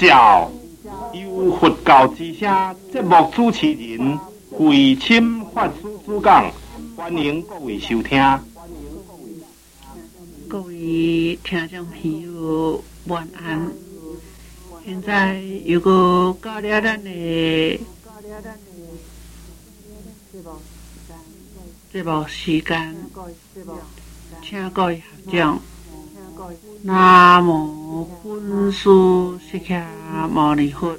教由佛教之声节目主持人慧清法师主讲，欢迎各位收听。 各位听众朋友，晚安。现在又到了咱的节目时间，请各位合掌。南无本师释迦牟尼佛。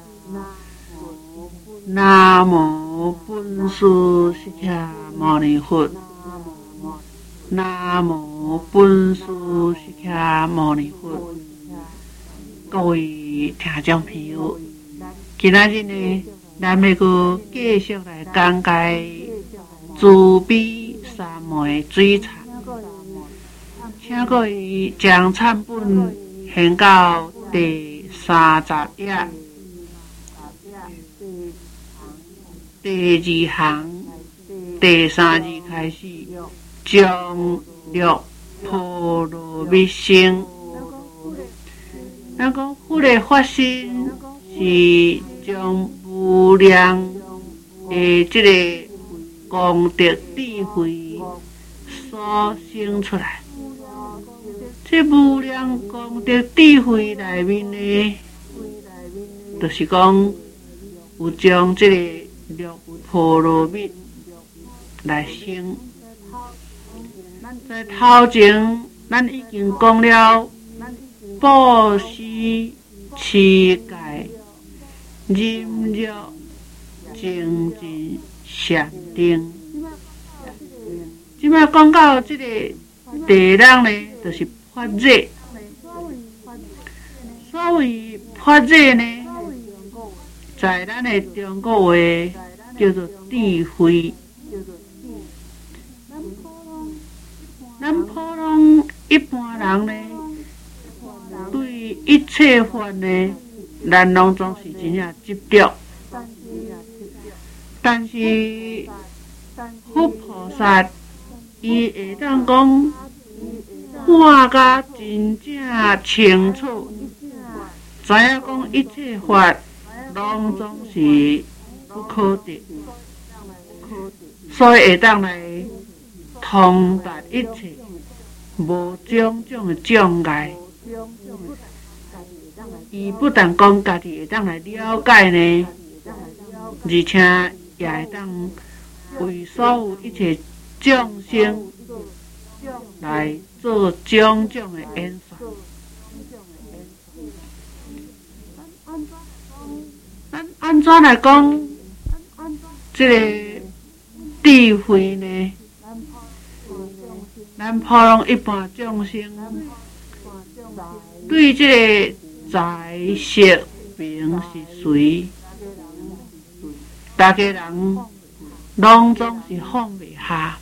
南无本师释迦牟尼佛。南无本师释迦牟尼佛。各位听众朋友，今仔日呢，咱要搁继续来讲解慈悲三昧水忏，请各位将忏本献到第30页，第2行第3字开始，将六波罗蜜心。咱讲佛的发心是将无量的这个功德智慧所生出来。这无量功德智慧内面呢，就是讲有将这个六波罗蜜来生。在头前，咱已经讲了布施、持戒、忍辱、精进、禅定。即摆讲到这个第二呢，就是法热。所谓法热呢，在咱的中国话叫做智慧。咱普通一般人呢，对一切法呢，咱拢总是真正执着。但是佛菩萨伊会当讲看甲真正清楚，知影讲一切法拢总是不可得，所以会当来通达一切，无种种的障碍。伊不但讲家己会当来了解呢，而且也会当为所有一切众生来做种种的演算。咱安怎来讲这个智慧呢？咱普通一般众生对这个财色名是随，大家人拢总是放袂下。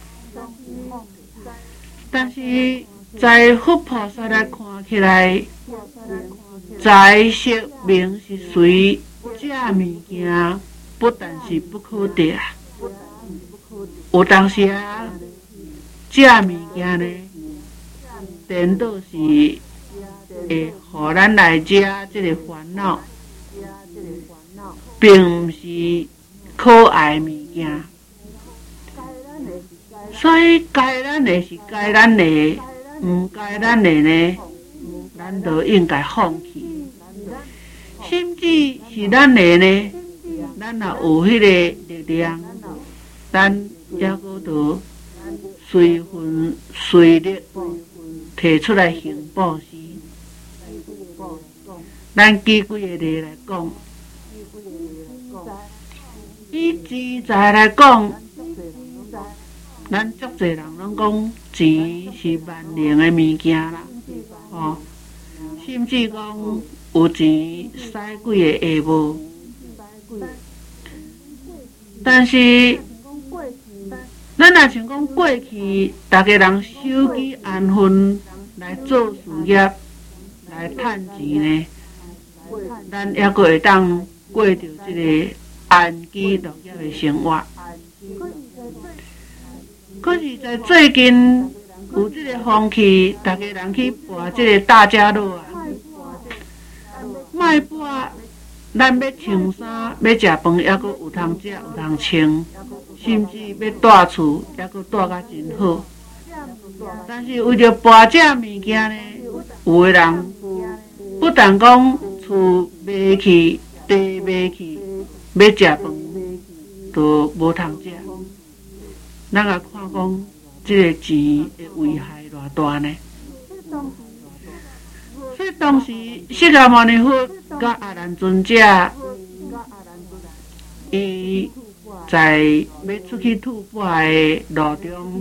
但是在佛菩萨来看起来，财色名是随这物件不但是不可得啊，有当时啊，这物件呢，颠倒是会互咱来遮这个烦恼，并不是可爱物件。所以该咱的是该咱的，唔该咱的呢，咱都应该放弃。甚至是咱的呢，咱若有迄个力量，咱也搁得随分随力摕出来行布施。咱举几个例来讲，以钱财来讲，咱足侪人拢讲钱是万能的物件啦，甚至讲有钱使几个下无。但是咱若像讲过去，大家人守己安分来做事业，来趁钱呢，咱还阁会当过着这个安居乐业的生活。可是，在最近有这个风气，大家人去跋这个大家乐啊，卖跋咱要穿衫、要食饭，还阁有通食、有通穿，甚至要住厝，还阁住甲真好。但是为着搬这物件呢，有的人不但讲厝卖去、地卖去，要食饭都无通食。咱也看讲，这个钱的危害偌大呢？所以当时释迦牟尼佛甲阿难尊者，伊在要出去吐蕃的路中，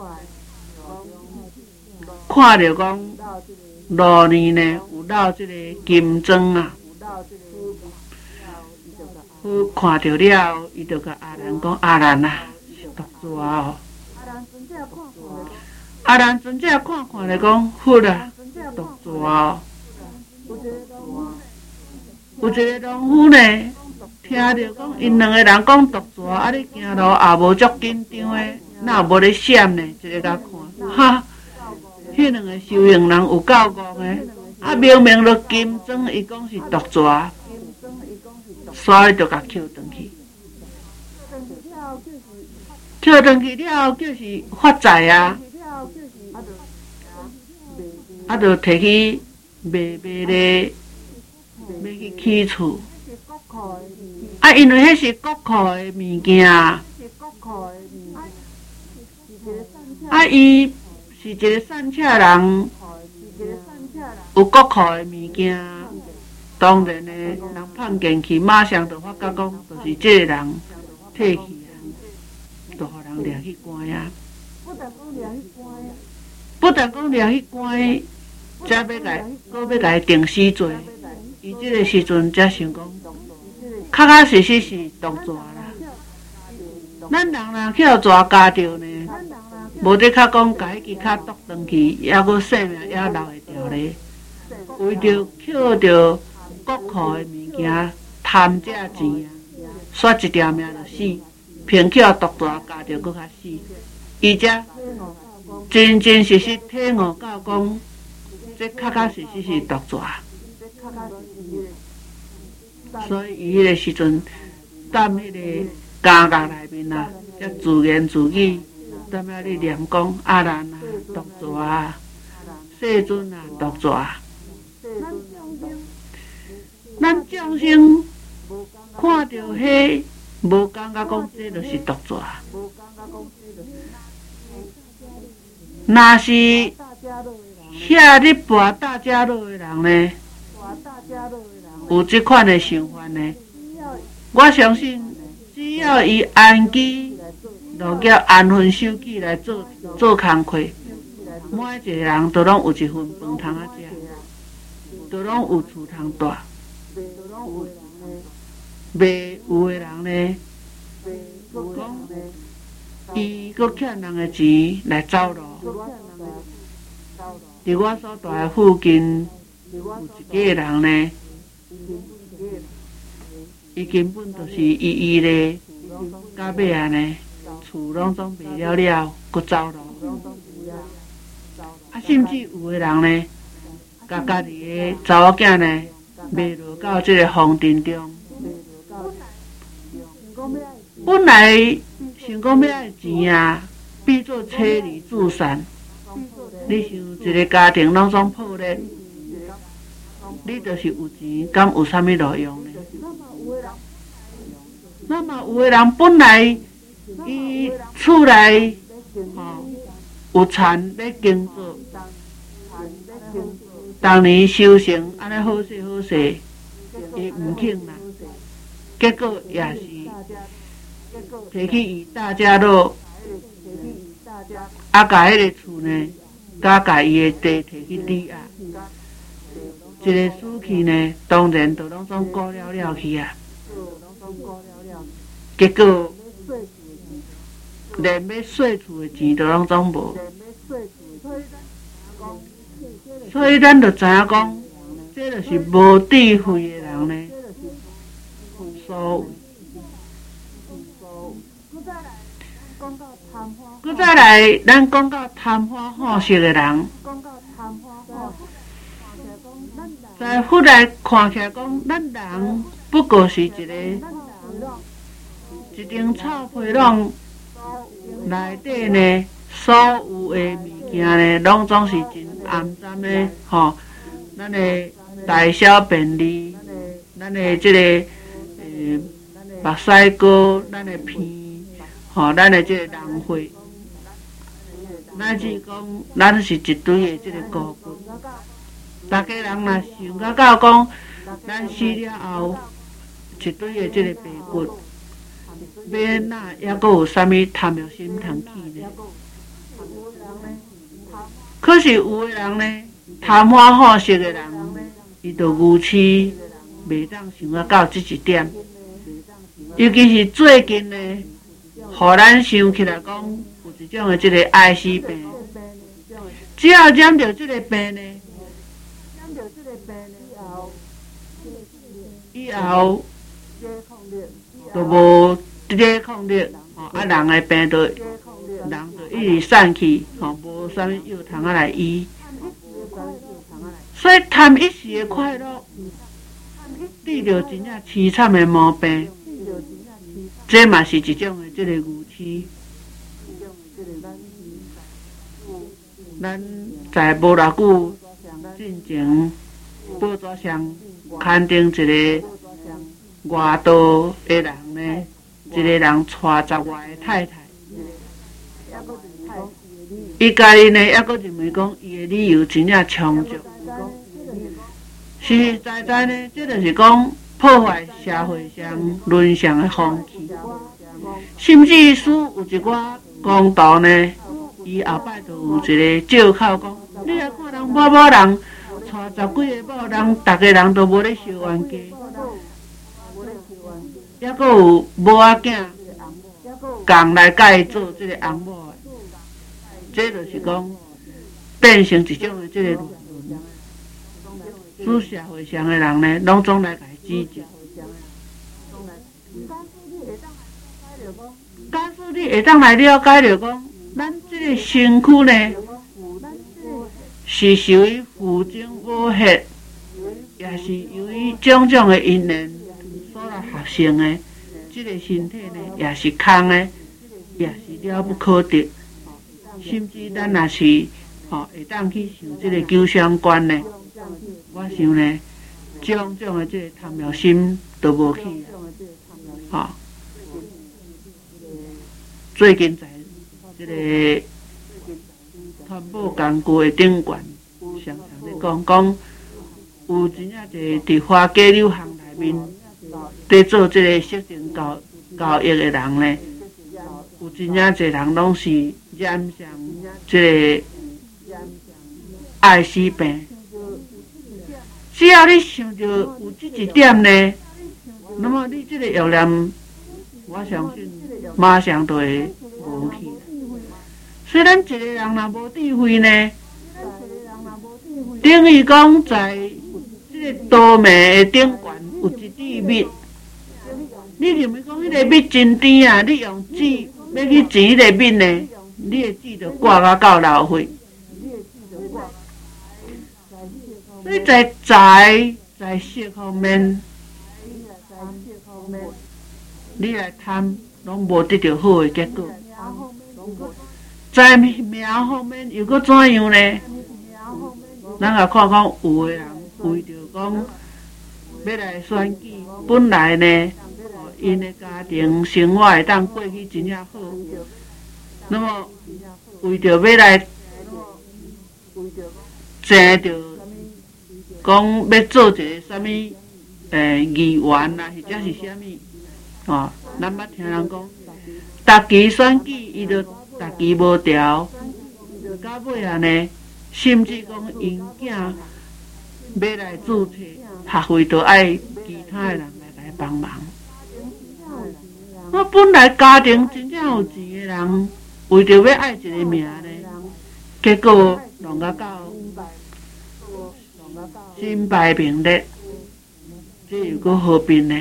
看到讲路呢有绕这个金砖啊，看到了，伊就甲阿难讲：阿难啊，是毒蛇哦。阿难尊者看咧讲，佛啊，毒蛇哦。有一个农夫呢，听到讲因两个人讲毒蛇，啊，你行路也无足紧张的，哪有无咧闪呢？一个甲看，哈，迄两个修行人有够戆的，啊，明明就金砖，伊讲是毒蛇，所以就甲捡转去。捡转去了，就是发财啊！啊，就摕去卖咧，要去起厝。啊，因为迄是国库的物件，啊，伊是一个散车人，有国库的物件，当然呢，人碰进去，马上就发觉讲，就是这个人退去啊，就互人掠去关啊。不但讲掠去关，才要甲伊定死罪。伊这个时阵才想讲，确确实实是毒蛇啦。咱人若去互蛇咬着呢，无得较讲甲迄支脚剁断去，还阁性命还留会着咧。为着捡着国库的物件，贪这钱啊，煞一条命就死，偏去互毒蛇咬着阁较死。伊才真真实实体悟到讲，这确确实实是毒蛇。所以伊迄个时阵，踮迄个监狱内面啊，才自言自语，踮遐咧念讲：阿难啊，毒蛇啊，世尊啊，毒蛇。咱众生看到迄，无感觉讲这就是毒蛇。若是遐咧跋大家乐的人呢，有这款的想法呢，我相信只要伊安基，就叫安分守己来做工课，每一个人都拢有一份饭通啊食，都拢有厝通住。袂有的人呢，讲伊阁欠人的钱来走路。伫我所住的附近，有一个人呢，伊根本就是伊咧，到尾啊呢，厝拢总卖了，阁走路。啊，甚至有的人呢，甲家己的查某囝呢，卖落到这个荒尘中。本来想讲要爱钱啊，变做车厘子散。你想一个家庭拢总破裂，你就是有钱，敢有啥物路用呢？那么有的人本来伊厝内有田要耕作，当年修行安尼好势好势，伊毋肯啦，结果也是摕去伊大家乐，啊，甲迄个厝呢，甲伊的地摕去抵押，一个死去呢，当然就拢总过了去啊。结果连要洗厝的钱都拢总无，所以咱就知影讲，这就是无智慧的人呢。所谓，搁再来，咱讲到贪花好色的人，在佛来看起来讲，咱人不过是一张臭皮囊内底呢，所有的物件呢，拢总是真暗淡的吼。咱的大小便利，咱的这个目屎膏，咱的片，吼，咱的这个人血，乃至讲咱是一堆的这个骨骨。大家人若想到讲，咱死了后一堆的这个白骨，要哪还阁有啥物贪欲心通起呢？可是有的人呢，贪欢好色的人，伊就愚痴，袂当想到这一点。尤其是最近呢，互咱想起来讲，有一种的这个爱死病，只要染着这个病呢，以后就无抵抗力，啊，人的病就一直散去，无啥物药通来医。所以贪一时的快乐，得着真正凄惨的毛病，这嘛是一种的这个愚痴。咱在无偌久进前，报纸上刊登一个外道的人呢，一个人娶10外的太太，伊家己呢还阁认为讲伊的理由真正充足。实实在在呢，这就是讲破坏社会上伦常的风气，甚至使有一寡公道呢，伊后摆就有一个借口讲，你来看人某某人娶10几个某人，逐个人都无咧烧冤家，还阁有某仔囝共来甲伊做这个翁某的，这就是讲变成一种的这个论。使社会上的人呢，拢总来甲伊指教。假使你会当来了解着讲，咱这个身躯呢，是属于父精母血，也是由于种种的因缘所来合成的，这个身体呢，也是空的，也是了不可得。甚至咱若是会当去想这个求相关呢。我想呢，种的这个贪欲心都无去啊！最近在这个环保工具的顶管，常常咧讲，有真正侪伫花甲柳行内面，在做这个色情交易的人呢，有真正侪人拢是染上这个爱死病。只要你想着有这一点呢，那么你这个欲念，我相信马上就会无去。虽然一个人若无智慧呢，等于讲在这个刀眉的顶悬有一支蜜，你认为讲迄个蜜真甜啊？你用纸要去煎迄个蜜呢，你的纸就挂到流血。所以在色方面，你来贪，拢无得到好的结果。在命方面又搁怎样呢？咱也看看有的人为着讲要来选举，本来呢，因的家庭生活会当过去真正好，那么为着要来争着。讲要做一个啥物议员啦，或者是啥物咱捌听人讲，逐期选举伊就逐期无调，到尾啊呢，甚至讲因囝要来注册学费，就爱其他的人来帮忙。我本来家庭真正有钱的人，为着要爱一个名呢，结果弄到身败名裂，这又搁何必呢？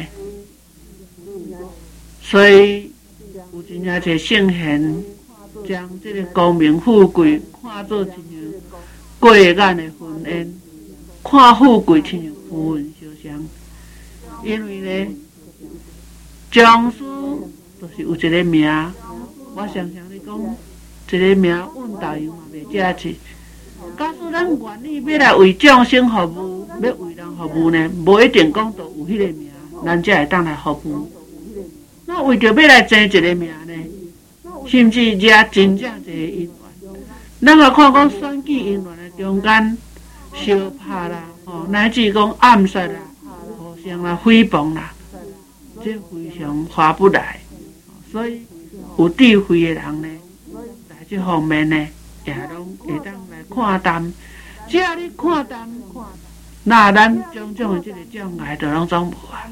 所以有真正侪圣贤将这个功名富贵看作亲像过眼的云烟，看富贵亲像浮云相像。 因为呢，将士就是有一个名，我常常咧讲，一个名运大洋嘛袂遮去。假使咱愿意要来为众生服务，要为人服务呢，无一定讲到有迄个名，咱才会当来服务。那为着要来争一个名呢，甚至惹真正一个因缘。咱来看讲选举因缘的中间相拍啦，乃至讲暗杀啦、互相啦、诽谤啦，这非常划不来。所以有智慧的人呢，在这方面呢，也拢会当来看淡。只要你看淡，那咱种种的这个障碍就拢总无啊。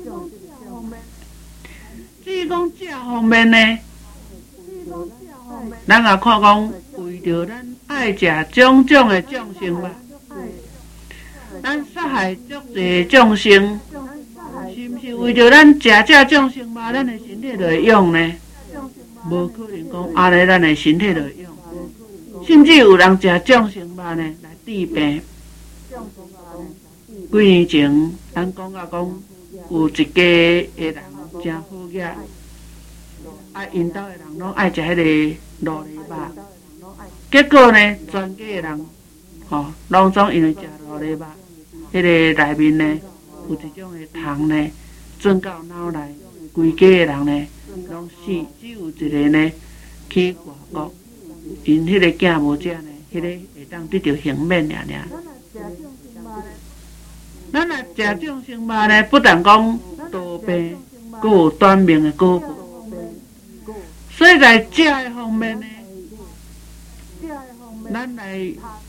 至于讲这方面呢，咱也看讲为着咱爱食种种的众生吧，咱杀害足侪众生，是毋是为着咱食这众生嘛，咱的身体就会用呢？无可能讲安尼，咱的身体就会用。甚至有人食众生肉呢来治病。几年前，咱讲到讲有一家的人真好嘢，因兜的人拢爱食迄个鹿梨肉，结果呢，全家的人拢总因为食鹿梨肉，迄个内面呢有一种的糖呢转到脑内，规家的人呢拢死，只有一个呢去外国，因迄个囝无食呢，迄个会当得到幸免尔。咱若食众生肉呢，不但讲多病，还有短命的果报。所以在食的方面呢，咱来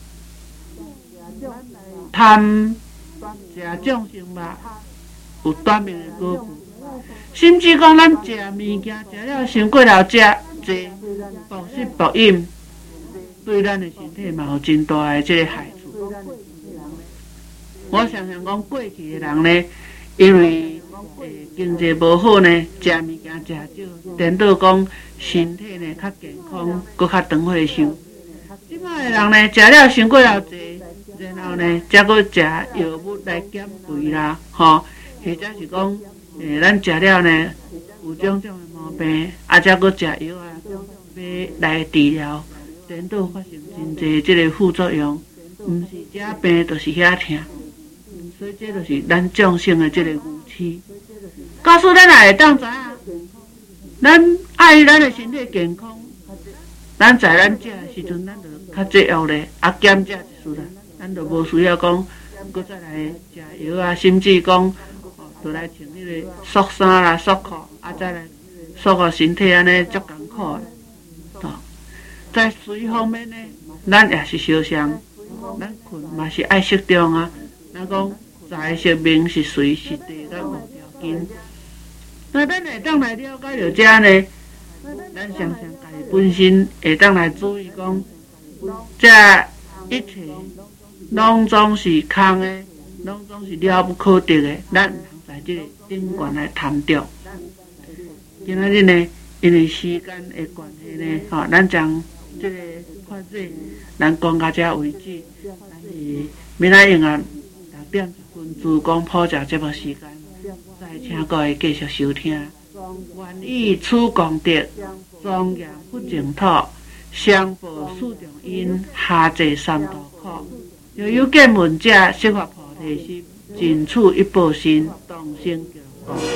贪食众生肉，有短命的果报。甚至讲咱食物件食了伤过头食济，暴食暴饮，对咱的身体嘛有真大的这个害处。我常常讲，过去的人呢，因为经济无好呢，食物件食少，颠倒讲身体呢较健康，搁较长岁寿。即摆的人呢，食了伤过头济，然后呢，才搁食药物来减肥啦，或者是讲，咱食了呢有种种的毛病，才搁食药啊，要来治疗，颠倒发生真济即个副作用，毋是遮病，就是遐疼。所以这就是咱众生的这个愚痴。假使咱也会当知影，咱爱咱的身体健康，咱在咱食的时阵，咱就较节约咧，减食一丝啦，咱就无需要讲，搁再来食药啊，甚至讲，就来穿迄个束衫啦、束裤，再来束个身体安尼足艰苦的。在睡方面呢，咱也是相像，咱困嘛是爱适中啊。咱讲财色名是随是地甲无条件，那咱会当来了解着这呢，咱常常家己本身会当来注意讲，这一切拢总是空的，拢总是了不可得的，咱毋通在这个顶悬来贪着。今仔日呢，因为时间的关系呢，咱将这个法制咱讲到这为止，咱是明仔用啊6点10分自讲普教节目时间，再请各位继续收听。愿以此功德，庄严不净土，上报四重因，下济三途苦。若有见闻者，悉发菩提心，尽此一报身，当生极乐国。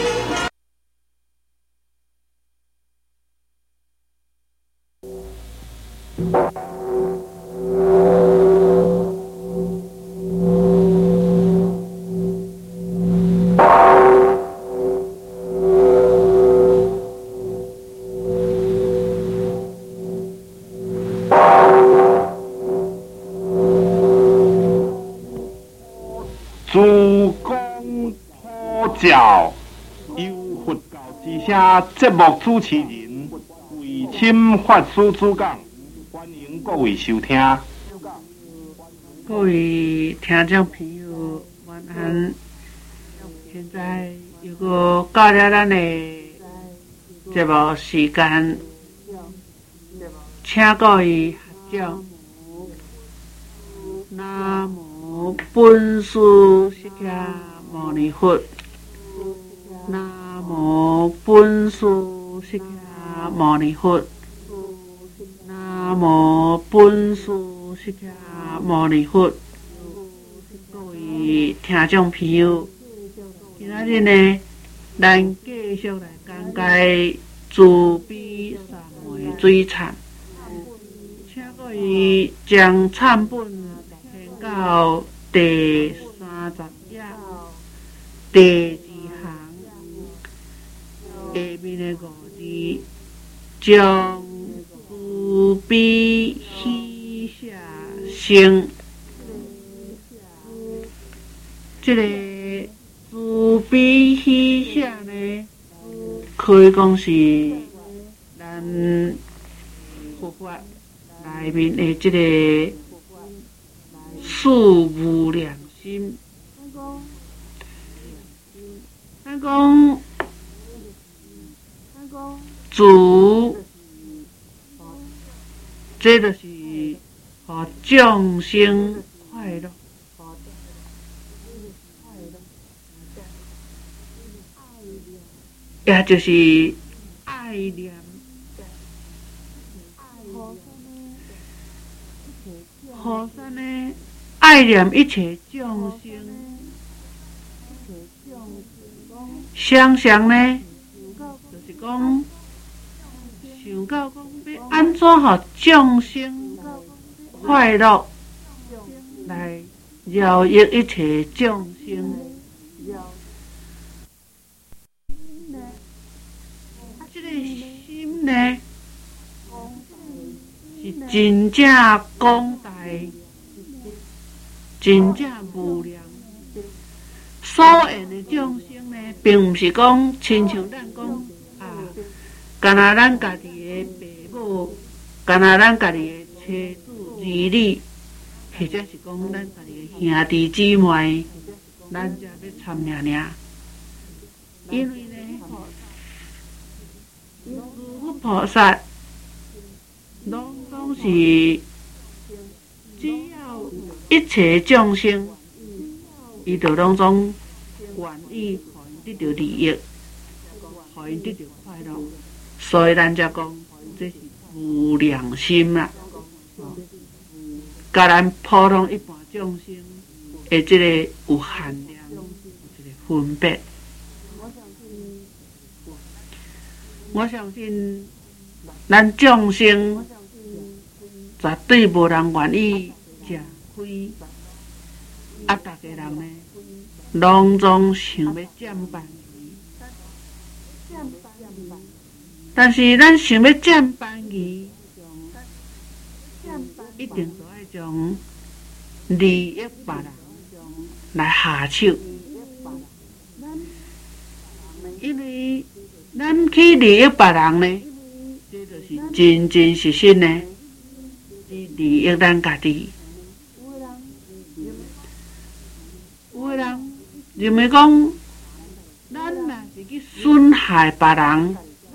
自讲普教，由佛教之声节目主持人为钦法师主讲，欢迎各位收听。 各位听众朋友，晚安。现在又过到了咱的节目时间，请各位合掌。南无本师释迦牟尼佛， 南无本师释迦牟尼佛。南无本师释迦牟尼佛。各位听众朋友，今仔日呢，咱继续来讲解慈悲三昧水忏，请各位将忏本填到第30页第2行下面的5字，将慈悲喜舍生。这个慈悲喜舍呢，可以讲是咱佛法内面的这个四无量心。咱讲慈，这就是互众生快乐。也就是爱念，菩萨呢爱念一切众生，常常呢就是讲，想到讲要安怎互众生快乐，来饶益一切众生。心呢是真正广大，真正无量。所缘的众生呢，并不是讲亲像咱讲啊，干那咱家己的父母，干那咱家己的妻子儿女，或者是讲咱家己的兄弟姊妹，咱才要参念念。因为呢，菩萨拢总是只要一切众生，伊就拢总愿意互因得到利益，互因得到快乐，所以咱才讲这是无量心啦。甲咱普通一般众生的这个有限量，这个分别。我相信，咱众生绝对无人愿意吃亏，啊，逐个人呢，拢总想要占便宜。但是咱想要占便宜，一定都爱从利益别人来下手，因为咱去利益别人呢，这就是真真实实呢，利益咱家己。有的人认为讲，咱若是去损害别人，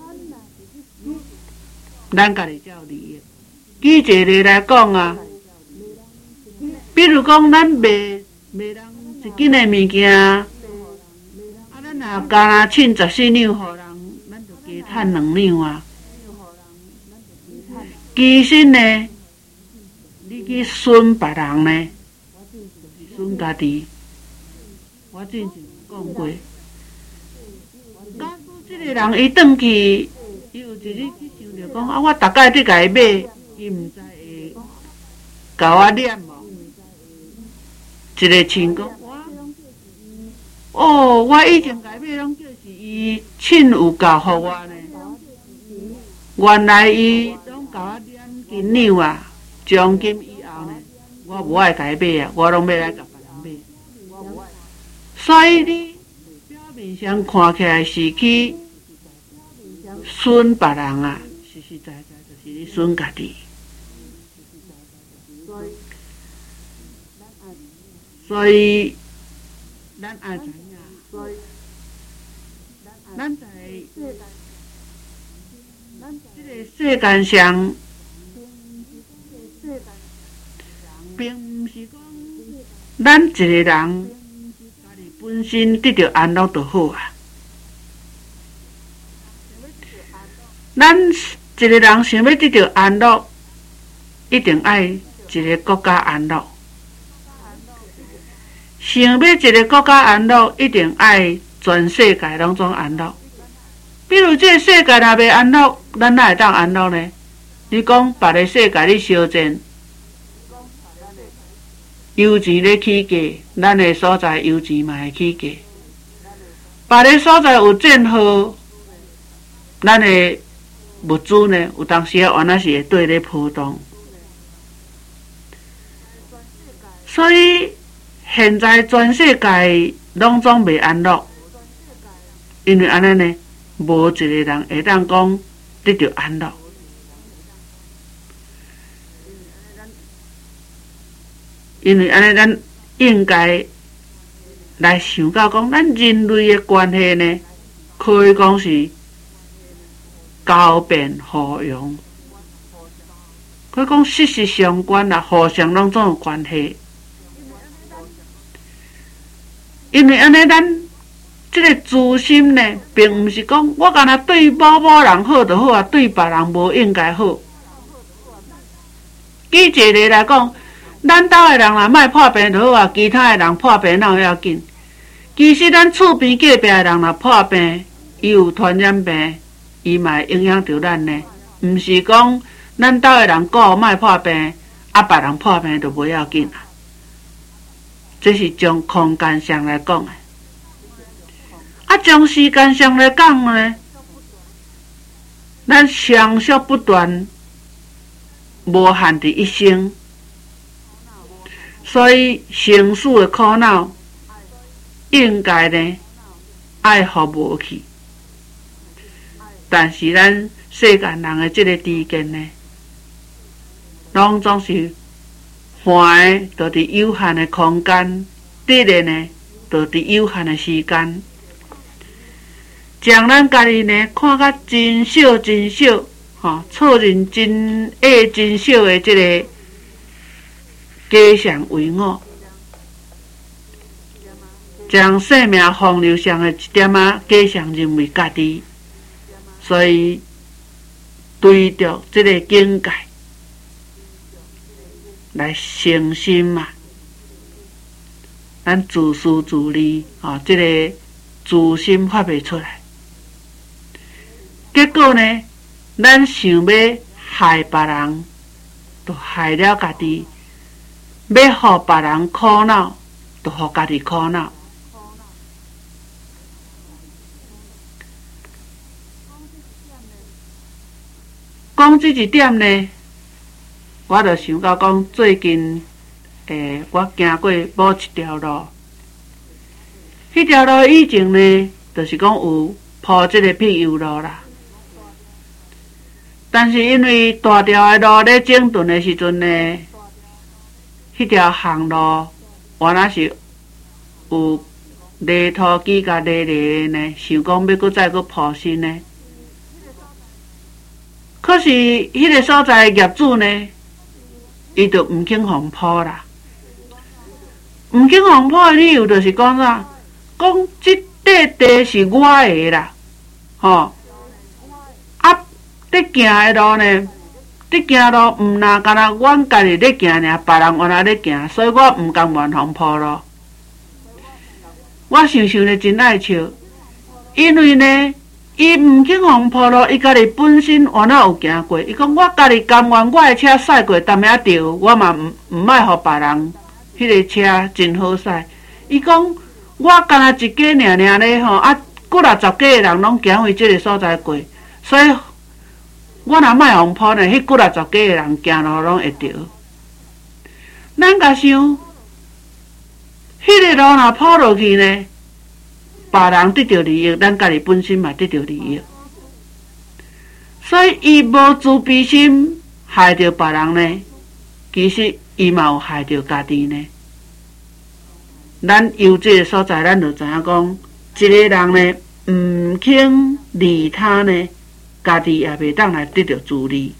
咱家己才有利益。举一个例来讲啊，比如讲咱卖人一斤的物件，啊，咱若加称14两互人。加赚2两啊！其实呢，你去损别人呢，就是损家己。我之前讲过，假使这个人伊转去，伊有一日去想着讲啊，我大概伫甲伊买，伊毋知会甲我念无？一个情况，我以前甲伊买拢叫是伊亲有教互我呢。原来伊拢甲我念斤两啊，从今以后呢，我无爱甲伊买啊，我拢要来甲别人买。所以你表面上看起来是去损别人啊，实实在在就是你损家己。所以咱爱知影，咱在这个世间上，并不是讲咱一个人家己本身得到安乐就好啊。 咱一个人想要得到安乐，一定爱一个国家安乐；想要一个国家安乐，一定爱全世界拢总安乐。比如这个世界若袂安乐，咱哪会当安乐呢？你讲别个世界咧烧钱，油钱咧起价，咱的所在油钱嘛会起价；别个所在有战祸，咱的物资呢，有当时啊，原来是会对咧波动。所以现在全世界拢总袂安乐，因为安尼呢，无一个人会当讲得到安乐。因为安尼，咱应该来想到讲，咱人类的关系呢，可以讲是交变互用，可以讲息息相关啦，互相拢总有关系。因为安尼，咱这个自心呢，并毋是讲我干那对某人好就好啊，对别人无应该好。举一个例来讲，咱兜的人若莫破病就好啊，其他的人破病哪有要紧？其实咱厝边隔壁的人若破病，伊有传染病，伊嘛会影响到咱呢。毋是讲咱兜的人顾莫破病，啊别人破病就无要紧啊。这是从空间上来讲的。啊，从时间上来讲呢，咱相续不断，无限伫一生。所以生死的苦恼，应该呢爱互无去。但是咱世间人的这个知见呢，拢总是欢的，就伫有限的空间；得的呢，就伫有限的时间，将咱家己呢看甲真小真小，错认真矮真小的这个假象为我，将生命洪流上的一点仔假象认为家己，所以对着这个境界来诚心嘛，咱自私自利这个自心发袂出来，结果呢，咱想要害别人，就害了家己。要互别人苦恼，就互家己苦恼。讲这一点呢，我就想到讲最近，我行过某一条路，迄条路以前呢，就是讲有铺这个柏油路啦。但是因为大条的路咧整顿的时阵呢，迄条巷路原来是有泥土机甲泥泥呢，想讲要搁再搁铺新呢。可是迄个所在的业主呢，伊就毋肯互铺啦。毋肯互铺的理由就是讲啥？讲即块地是我的啦，啊，伫行的路呢？你行路毋若干那阮家己咧行尔，别人原来咧行，所以我毋甘愿互铺路。我想想咧真爱笑，因为呢，伊毋肯互铺路，伊家己本身原来有行过。伊讲我家己甘愿我的车驶过淡仔着，我嘛毋爱互别人迄个车真好驶。伊讲我干那一家尔咧啊，几60家的人拢行为即个所在过，所以。我若莫互铺呢，迄几60家的人行路拢会着。咱甲想，迄个路若铺落去呢，别人得到利益，咱家己本身嘛得到利益。所以伊无自卑心，害着别人呢，其实伊嘛有害着家己呢。咱由这个所在，咱就知影讲，一个人呢，毋肯利他呢。家己也袂当来得到自利，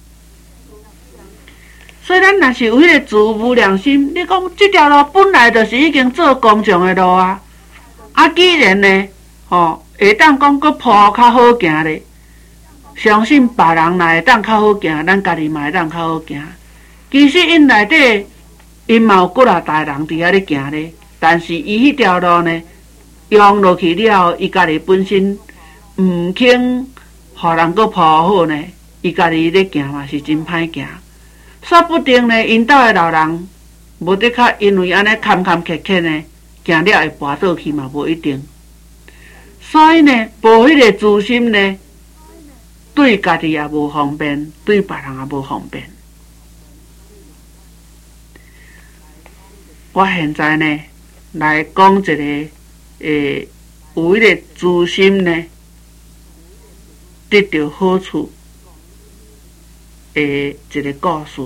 所以咱若是有迄个自无良心，你讲这条路本来就是已经做工程的路啊，既然呢，会当讲搁铺较好行咧， 相信别人若会当较好行，咱家己嘛会当较好行。其实因内底，因嘛有几啊代人伫遐咧行咧，但是伊迄条路呢，用落去了后，伊家己本身毋肯互人搁铺好呢，伊家己咧行嘛是真歹行。说不定呢，因兜诶老人无得较因为安尼坎坎坷坷呢，行了会跋倒去嘛无一定。所以呢，无迄个自信呢，对家己也无方便，对别人也无方便。我现在呢，来讲一个有迄个自信呢，得到好处一个故事。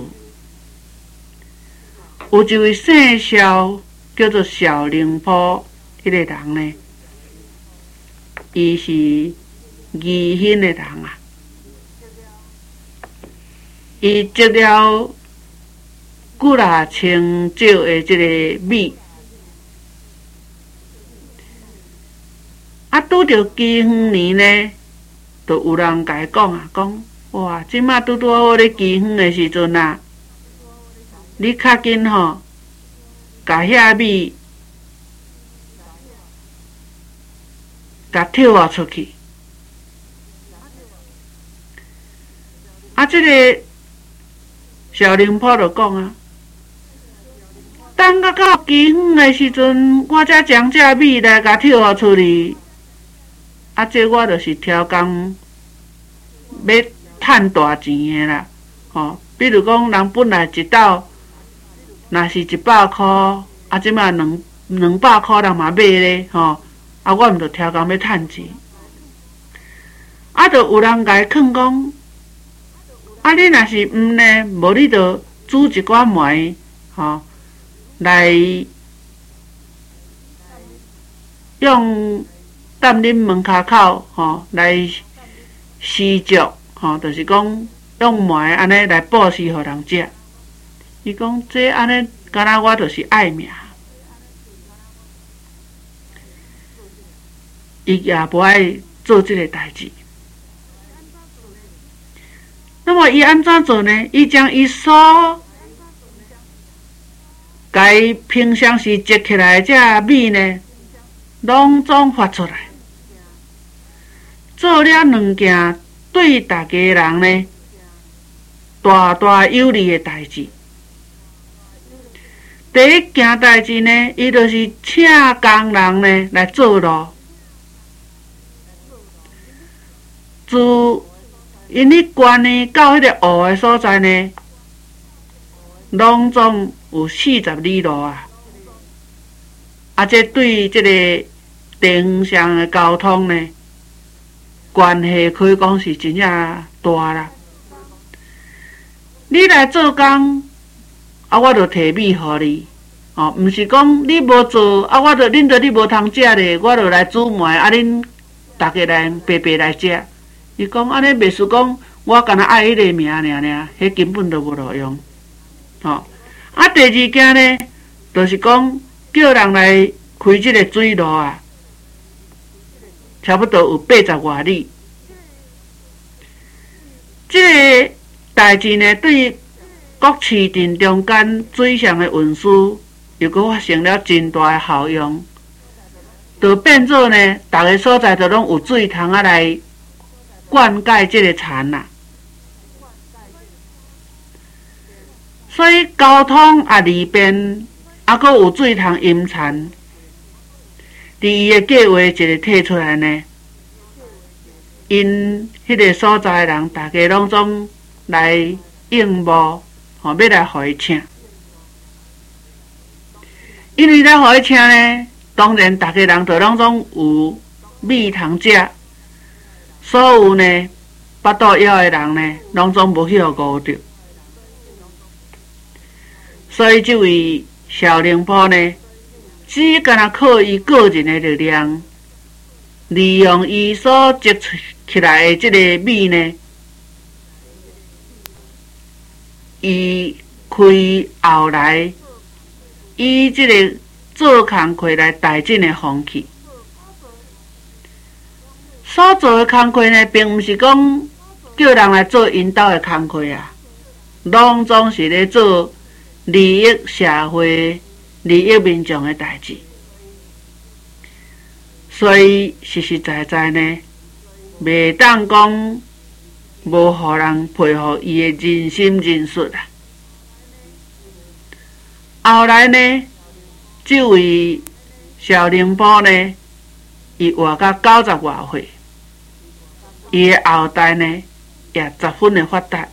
有一位姓萧，叫做萧灵甫，迄个人呢，伊是宜兴的人啊。伊植了几啊千triệu的这个米，啊，拄着饥荒年呢，就有人甲伊讲啊，讲哇，即马拄好咧饥荒的时阵啊，你较紧吼，甲遐米甲跳出去，啊，这个萧灵甫就讲啊，等到饥荒的时阵，我才将这米来甲跳出去。啊，这我就是挑工要趁大钱的啦，吼。比如讲，人本来一斗若是100块，啊，即马200块人嘛买咧，吼。啊，我毋着挑工要趁钱。啊，就有人甲伊劝讲，啊，你若是毋呢，无你着煮一寡糜，吼，来用踮恁门骹口，吼，来施粥，吼，就是讲用糜安尼来布施互人食。伊讲这安尼，敢若我就是爱命，伊也无爱做这个代志。那么伊安怎做呢？伊将伊所甲伊平常时积起来这米呢，拢总发出来，做了2件对大家人呢大大有利的代志。第一件代志呢，伊就是请工人呢来做路，自因迄关呢到迄个湖的所在呢，拢总有40里路啊！啊，这对这个地方上的交通呢，关系可以讲是真正大啦。你来做工，啊，我就提米互你，哦，毋是讲你无做，啊，恁你无通食咧，我就来煮糜，啊，恁大家来白白来食。伊讲安尼袂输讲，我干那爱迄个名尔，迄根本都无路用。吼，啊，第二件呢，就是讲叫人来开即个水路啊，差不多有80外里。即个代志呢，对各市镇中间水上的运输，又搁发生了真大的效用，就变做呢，逐个所在都拢有水通啊来灌溉这个田啦，所以交通也利便，还佫有水通饮田。伫伊的计划一个提出来呢，因迄个所在的人，大家拢总来应募，吼，要来互伊请。因为来互伊请呢，当然大家人就拢总有米通食。所有呢，腹肚枵的人呢，拢总无去互误着。所以这位萧灵甫呢，只干那靠伊个人的力量，利用伊所积起来的这个米呢，伊开后来，以这个做工课来带进的风气。所做的工课呢，并毋是讲叫人来做因兜的工课啊，拢总是咧做利益社会、利益民众的代志。所以实实在在呢，袂当讲无互人佩服伊的人心仁术啊。后来呢，这位小灵宝呢，伊活到90外岁，伊的后代呢也十分的发达。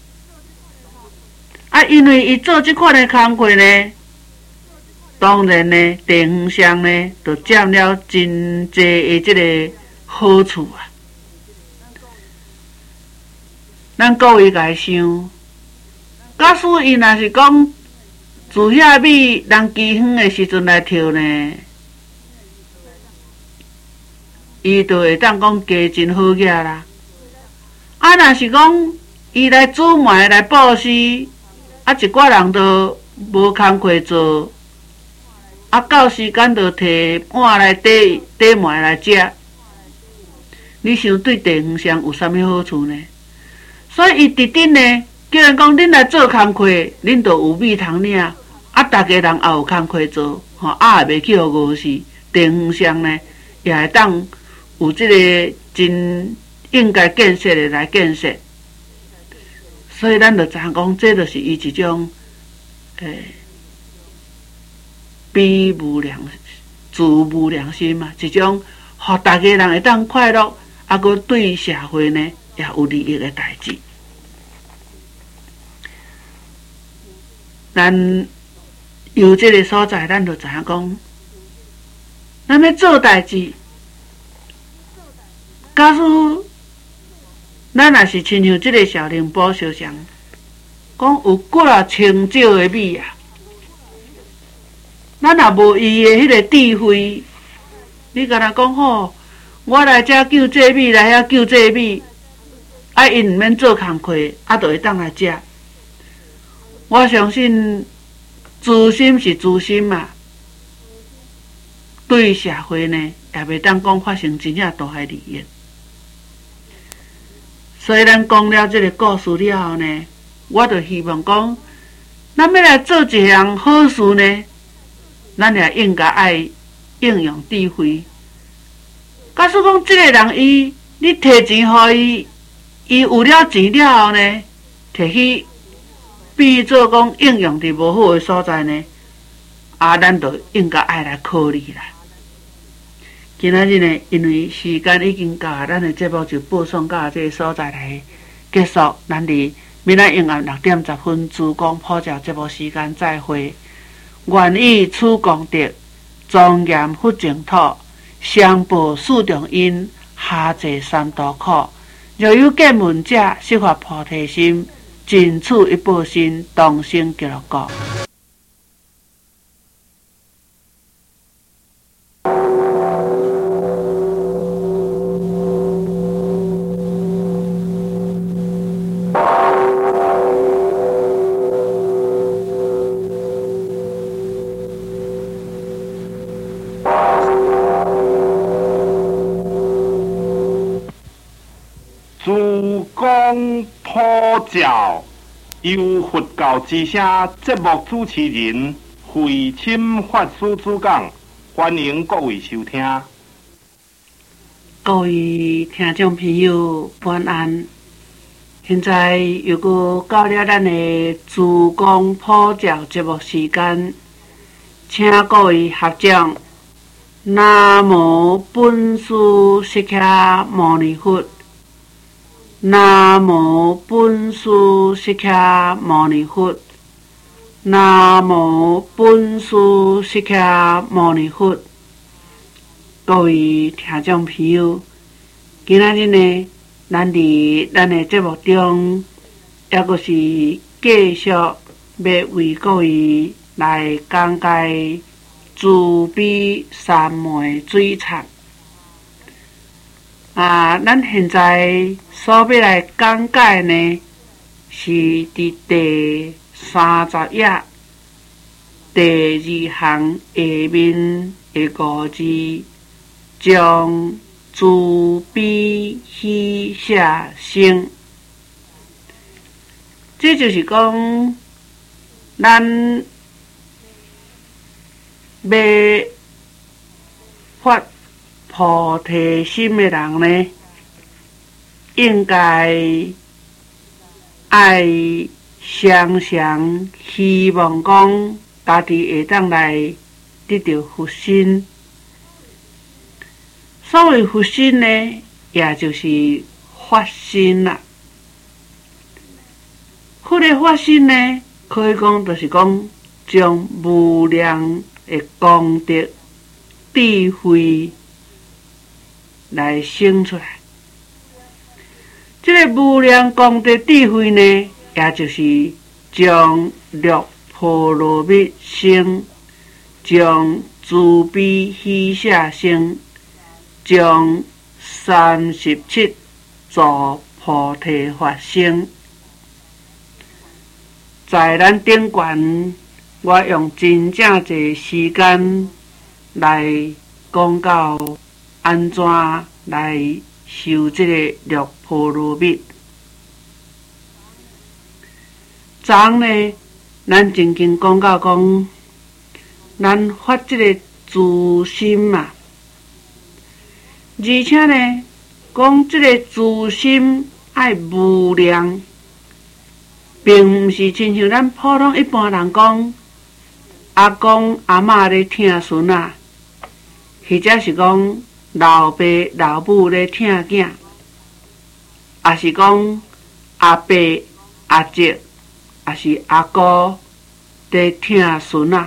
啊，因为伊做这款的工课呢，当然呢，地方上呢，就占了真济的这个好处啊。咱各位家想，假使伊若是讲自遐米人饥荒的时阵来跳呢，伊就会当讲加真好个啦。啊，若是讲伊来煮糜来布施，啊，一寡人都无工课做，啊，到时间就摕碗来底糜来食。你想对地方上有啥物好处呢？所以伊直直呢，叫人讲恁来做工课，恁就有米通领，啊，大家人也有工课做，吼，也袂去互饿死。地方上呢，也会当有即个真应该建设的来建设。所以咱就知影讲，这就是伊一种比无良、自无良心嘛，一种互大家人会当快乐，啊，佮对社会呢也有利益的代志。咱由这个所在，咱就知影讲，咱要做代志，假使咱若是亲像这个小灵宝相像，讲有几啊千少的米啊，咱若无伊的迄个智慧，你敢若讲吼，我来遮救这米，来遐救这米，啊，因毋免做工课，啊，就会当来食。我相信诛心是诛心嘛，对社会呢也袂当讲发生真正大的利益。所以咱讲了这个故事了后呢，我就希望讲，咱要来做一项好事呢，咱也应该爱应用智慧。假使讲这个人你摕钱互伊，伊有了钱了后呢，摕去变做讲应用伫无好的所在呢，啊，咱就应该爱来考虑啦。今仔日呢，因为时间已经到，咱的节目就播送到这个所在来结束。咱伫明仔永暗6点10分珠江普照节目时间再会。愿以此功德，庄严佛净土，上报四重因，下济三途苦。若有见闻者，悉发菩提心，尽此一报身，同生极乐国。 珠江普照，由佛教之声节目主持人慧钦法师主讲，欢迎各位收听。 各位听众朋友，晚安。现在又搁到了咱的珠江普照节目时间，请各位合掌。南无本师释迦牟尼佛。南无本师释迦牟尼佛。南无本师释迦牟尼佛。各位听众朋友，今仔日呢，咱伫咱的节目中，也阁是继续要为各位来讲解慈悲三昧水忏。咱现在所要来讲解呢，是伫第30页第2行下面的5字，将慈悲喜舍生。 这就是讲，咱要发菩提心的人呢，应该爱常常希望讲，家己会当来得到佛心。所谓佛心呢，也就是发心啦。佛的发心呢，可以讲就是讲，将无量的功德、智慧来生出来。这个无量功德智慧呢，也就是将六波罗蜜生，将慈悲喜舍生，将37座菩提法生。在咱顶悬，我用真正侪时间来讲到安怎来修这个六波罗蜜。昨昏呢，咱曾经讲到讲，咱发这个自心嘛，而且呢，讲这个自心爱无量。并毋是亲像咱普通一般人讲，阿公阿嬷咧疼孙仔，或者是讲老爸老母咧疼囝，也是讲阿伯阿叔，也是阿姑咧疼孙仔。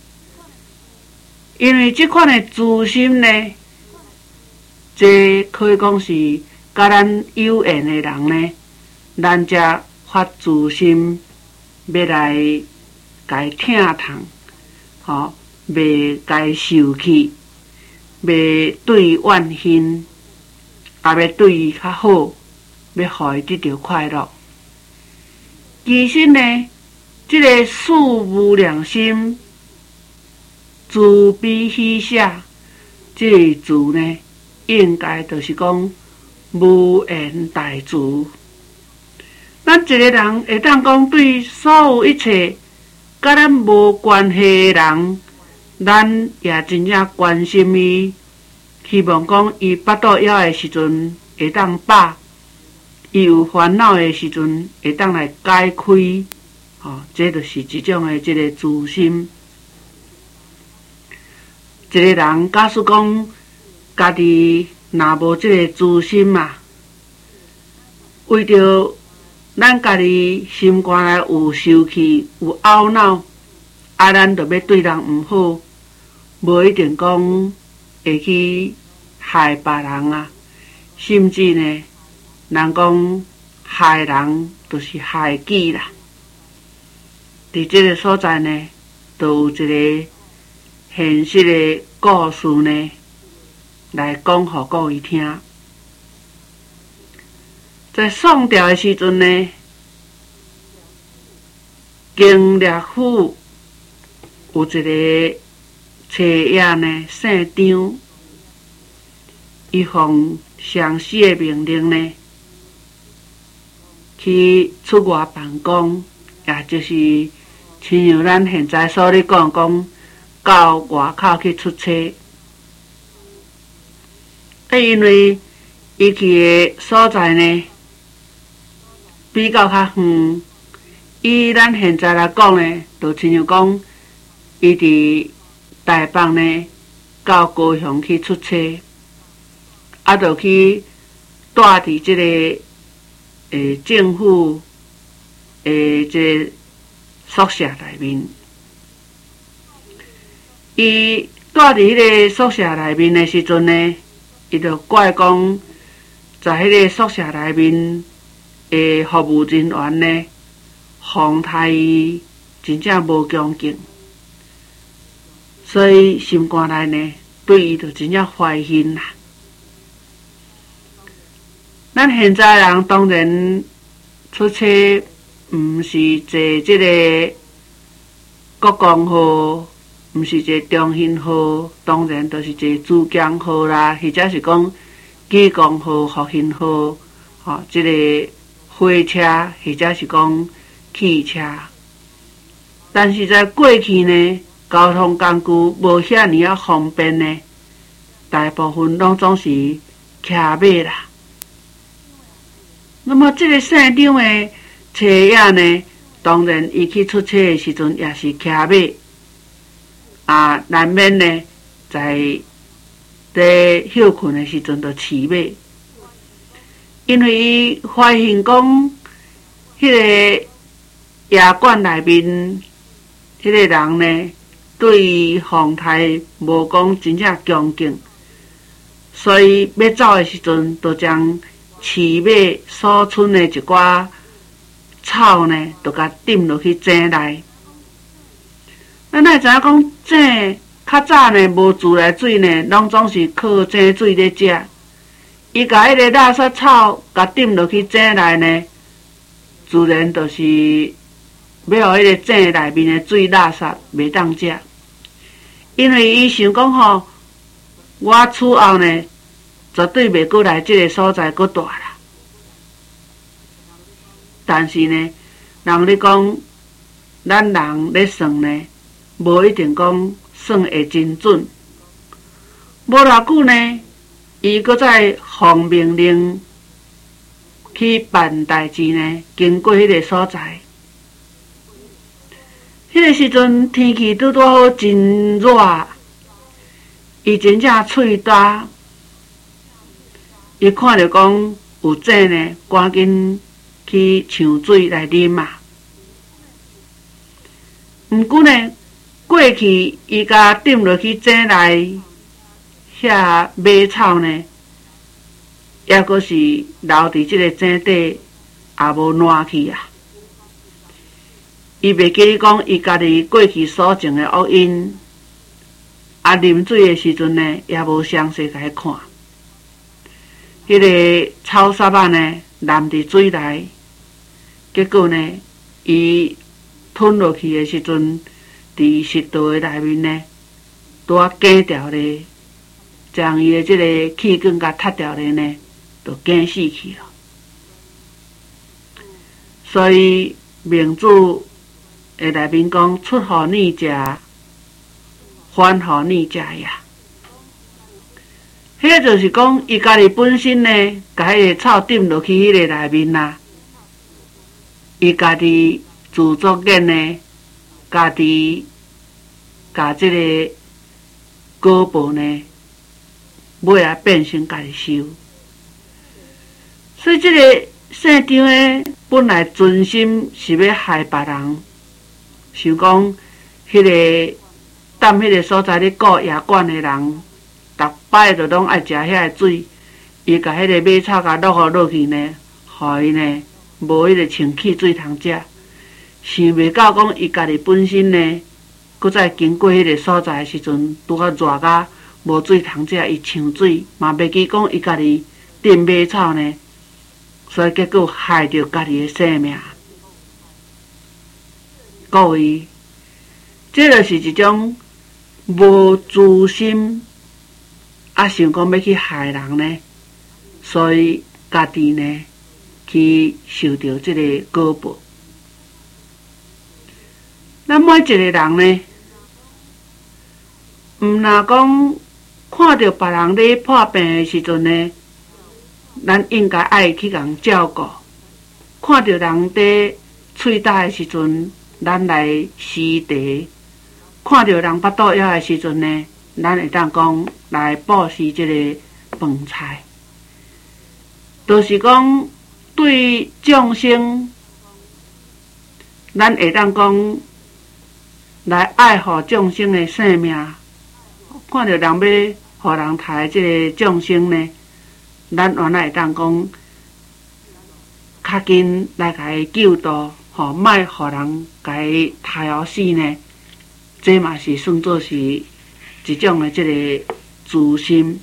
因为即款的自心呢，这可以讲是甲咱有缘的人呢，咱才发自心要来甲伊疼痛，吼，袂甲伊受气，袂对伊怨恨，也要对伊较好，要互伊得到快乐。其实呢，这个四无量心、慈悲喜舍，这个字呢，应该就是讲无缘大慈。咱一个人会当讲对所有一切甲咱无关系的人，咱也真正关心伊，希望讲伊巴肚枵的时阵会当饱，伊有烦恼的时阵会当来解开，这就是一种的这个自心。一个人假使讲家己若无这个自心嘛，为着咱家己心肝内有受气、有懊恼，咱就要对人毋好，无一定讲会去害别人啊。甚至呢，人讲害人就是害己啦。伫这个所在呢，就有一个现实的故事呢，来讲互各位听。在宋朝的时阵呢，经略府有一个册爷呢姓张，伊奉上司的命令呢，去出外办公，也就是亲像咱现在所咧讲到外口去出差。因为伊去的所在呢，比较较远，以咱现在来讲呢，就亲像讲，伊伫台北呢，到高雄去出差，就去住伫这个政府这宿舍内面。伊住伫迄个宿舍内面的时阵呢，伊就怪讲，在迄个宿舍内面的服务人员呢，妨害伊真正无恭敬，所以心肝内呢，对伊就真正怀恨啦。咱现在人当然出差，毋是坐这个国光号，毋是坐中兴号，当然就是坐珠江号啦，或者是讲济公号、复兴号，这个火车，或者是讲汽车。但是在过去呢，交通工具无遐尼啊方便呢，大部分拢总是骑马啦。那么这个姓张的车仔呢，当然伊去出车的时阵也是骑马，难免呢在休困的时阵就骑马，因为伊发现讲，迄个夜馆内面，迄个人呢，对风台无讲真正恭敬，所以要走的时阵，就将饲马所剩的一寡草呢，就甲抌落去井内。咱哪会知影讲井较早呢无自来水呢，拢总是靠井水咧食。伊甲迄个垃圾草甲抌落去井内呢，自然就是要互迄个井内面的水垃圾袂当食。因为伊想讲吼，我此后呢，绝对袂过来这个所在搁住啦。但是呢，人咧讲，咱人咧算呢，无一定讲算会真准。无偌久呢，伊搁再奉命令去办代志呢，经过迄个所在。迄个时阵天气拄拄好，真热，伊真正喙干。伊看着讲有井呢，赶紧去抢水来啉啊。毋过呢，过去伊甲抌落去井内遐马草呢，抑阁是留伫即个井底，也无烂去啊。伊袂记咧讲伊家己过去所种的恶因，啉水的时阵呢，也无详细甲伊看。迄个草沙仔呢，淋伫水内，结果呢，伊吞落去的时阵，伫食道的内面呢，拄啊惊掉咧，将伊的即个气管甲踢掉咧呢，就惊死去了。所以名字的内面讲，出乎逆者，还乎逆者呀。迄个就是讲，伊家己本身呢，甲迄个草抌落去迄个内面啦，伊家己自作孽呢，家己甲即个果报呢，尾啊变成家己受。所以即个姓张的本来存心是要害别人，想讲迄个踮迄个所在咧顾夜馆的人，逐摆就拢爱食遐个水，伊甲迄个马草甲落去呢，互伊呢无迄个清气水通食。想袂到讲伊家己本身呢，搁再经过迄个所在的时阵，拄啊热甲无水通食，伊抢水嘛袂记讲伊家己炖马草呢，所以结果害着家己的性命。各位，这就是一种无自心，想讲要去害人呢，所以家己呢去受到这个果报。咱每一个人呢，毋若讲看到别人咧破病的时阵呢，咱应该爱去共人照顾；看到人伫喙焦的时阵，咱来施茶；看到人腹肚枵的时阵呢，咱会当讲来布施这个饭菜。就是讲对众生，咱会当讲来爱护众生的性命。看到人要互人杀这个众生呢，咱原来会当讲较紧来甲伊救度，莫互人甲伊杀互死呢。这嘛是算作是一种的这个自心。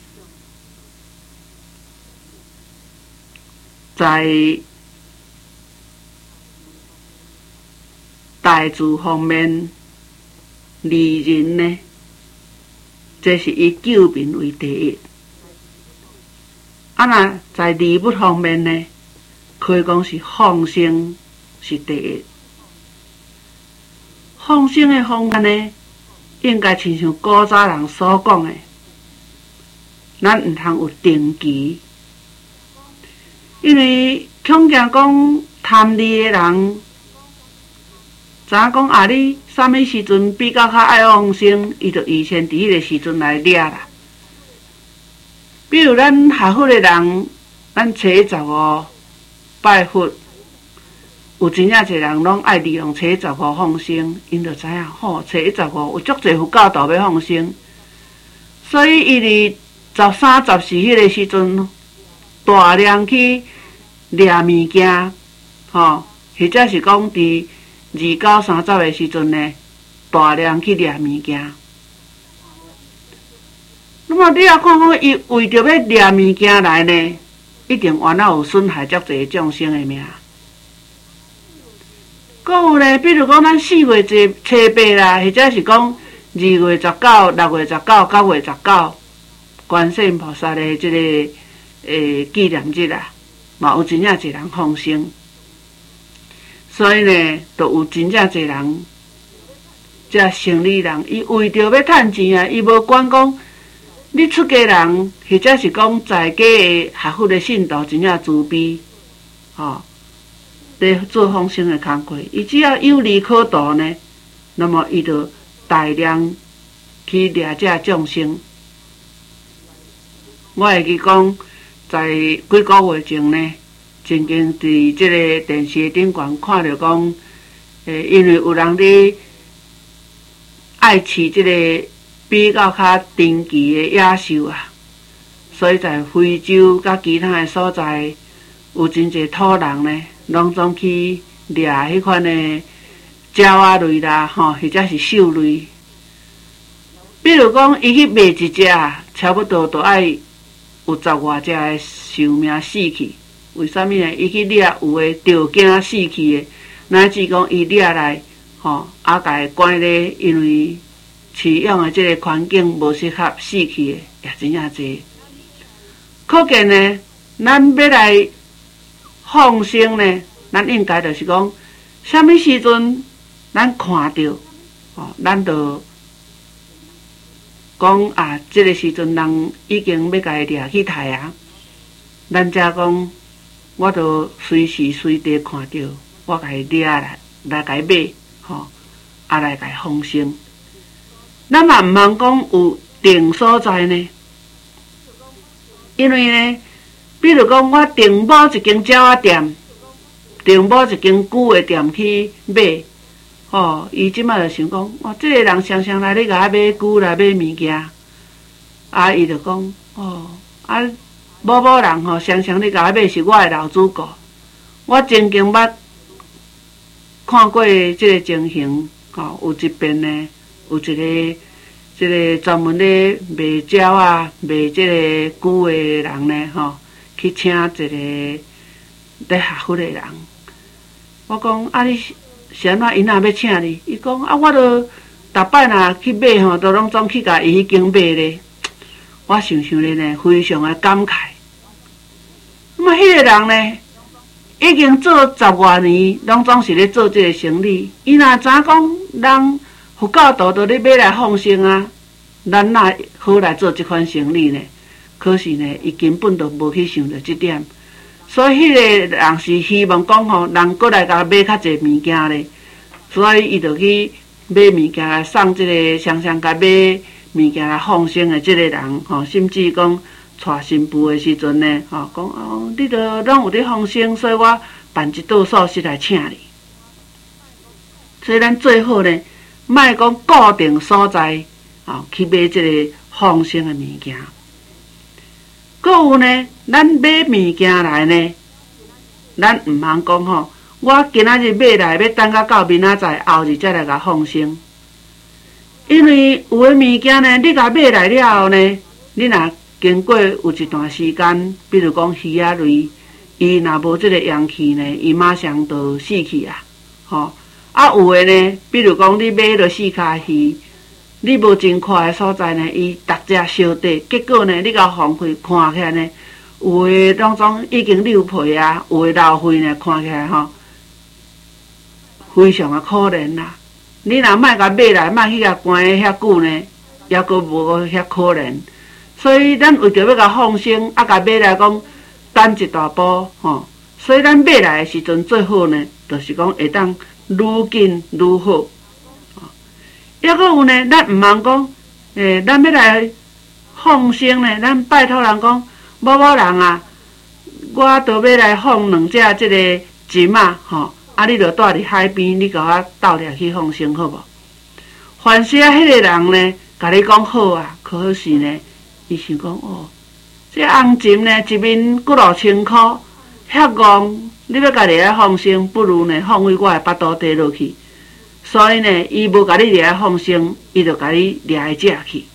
在大自方面，利人呢，这是以救民为第一。若在利物方面呢，可以讲是放生是第一。 放生的方法呢，应该亲像古早人所讲的，咱毋通有定期，因为恐惊讲贪利的人，知影讲啊，你啥物时阵比较较爱放生，伊就预先伫迄个时阵来掠啦。比如咱下佛的人，咱初15拜佛。有真正侪人拢爱利用初15放生，因就知影吼，初15有足侪佛教徒要放生，所以伊伫13、14迄个时阵，大量去掠物件，吼，或者是讲伫29、30的时阵呢，大量去掠物件。那么你也看讲，伊为着要掠物件来呢，一定原来有损害足侪众生的命。搁有呢，比如讲咱4月初8啦，或者是讲2月19、6月19、9月19，观世音菩萨的这个纪念日啦，嘛有真正侪人放生，所以呢，就有真正侪人，这生理人，伊为着要趁钱啊，伊无管讲你出家人，或者是讲在家的学佛的信徒，真正慈悲，吼。在做放生的工作，伊只要有利可图呢，那么伊就大量去掠这众生。我会记讲，在几个月前呢，曾经伫这个电视顶悬看到讲，因为有人咧爱饲这个比较较珍奇的野兽啊，所以在非洲甲其他的所在，有真侪土人呢。拢总去掠迄款的鸟仔类啦，吼，或者是兽类。比如讲，伊去卖一只，差不多都爱有10外只的寿命死去。为什么呢？伊去掠有的着惊死去的，乃至讲伊掠来，吼，甲伊关咧，因为饲养的这个环境无适合死去的，也真正侪。可见呢，咱要来放生呢，咱应该就是讲，啥物时阵咱看到，咱就讲啊，这个时阵人已经要甲伊掠去杀啊，咱才讲，我就随时随地看到，我甲伊掠来甲伊买，来甲伊放生。咱嘛毋通讲有定所在呢，因为呢。比如讲，我订某一间鸟仔店，订某一间龟的店去买，伊即摆就想讲，这个人常常来咧甲我买龟来买物件，伊就讲，某人常常咧甲我买是我的老主顾，我曾经捌看过即个情形，有一边呢，有一个即个专门咧卖鸟仔、卖即个龟的人呢，去请一个咧学佛的人，我讲你是安怎因若要请你？伊讲我都逐摆若去买都拢总去甲伊迄间买咧。我想想咧呢，非常的感慨。那么迄个人呢，已经做10多年，拢总是咧做这个生意。伊若知影讲人佛教徒都咧买来放生啊，咱哪好来做这款生意呢？可是呢，伊根本就无去想到这点，所以迄个人是希望讲人过来甲买较侪物件咧，所以伊就去买物件来送这个常常甲买物件来放生的这个人，甚至讲带新妇的时阵呢，讲你都拢有咧放生，所以我办一道寿司来请你。所以咱最好呢，莫讲固定所在，去买这个放生的物件。搁有呢，咱买物件来呢，咱毋通讲我今仔日买来要等到明仔载后日才来甲放生，因为有的物件呢，你甲买来了后呢，你若经过有一段时间，比如讲鱼仔类，伊若无这个阳气呢，伊马上就死去啊，有的呢，比如讲你买了4脚鱼。你无真快的所在呢，伊逐只烧底，结果呢，你甲放开看起来呢，有的拢总已经溜皮啊，有的老血呢，看起来非常的可怜啦。 你若莫甲买来，莫去甲关遐久呢，抑阁无遐可怜。所以咱为着要甲放生，甲买来讲等一大步吼。所以咱买来的时阵最好呢，就是讲会当愈紧愈好。抑阁有呢，咱毋茫讲，咱要来放生呢，咱拜托人讲，某人啊，我都要来放2只即个金仔吼，你着住伫海边，你甲我斗掠去放生好无？凡是迄个人呢，甲你讲好啊，可是呢，伊想讲这红金呢，一面几落千块，遐戆，你要家己来放生，不如呢放位我的巴肚底落去。所以呢，伊无甲你掠来放生，伊就甲你掠来食去。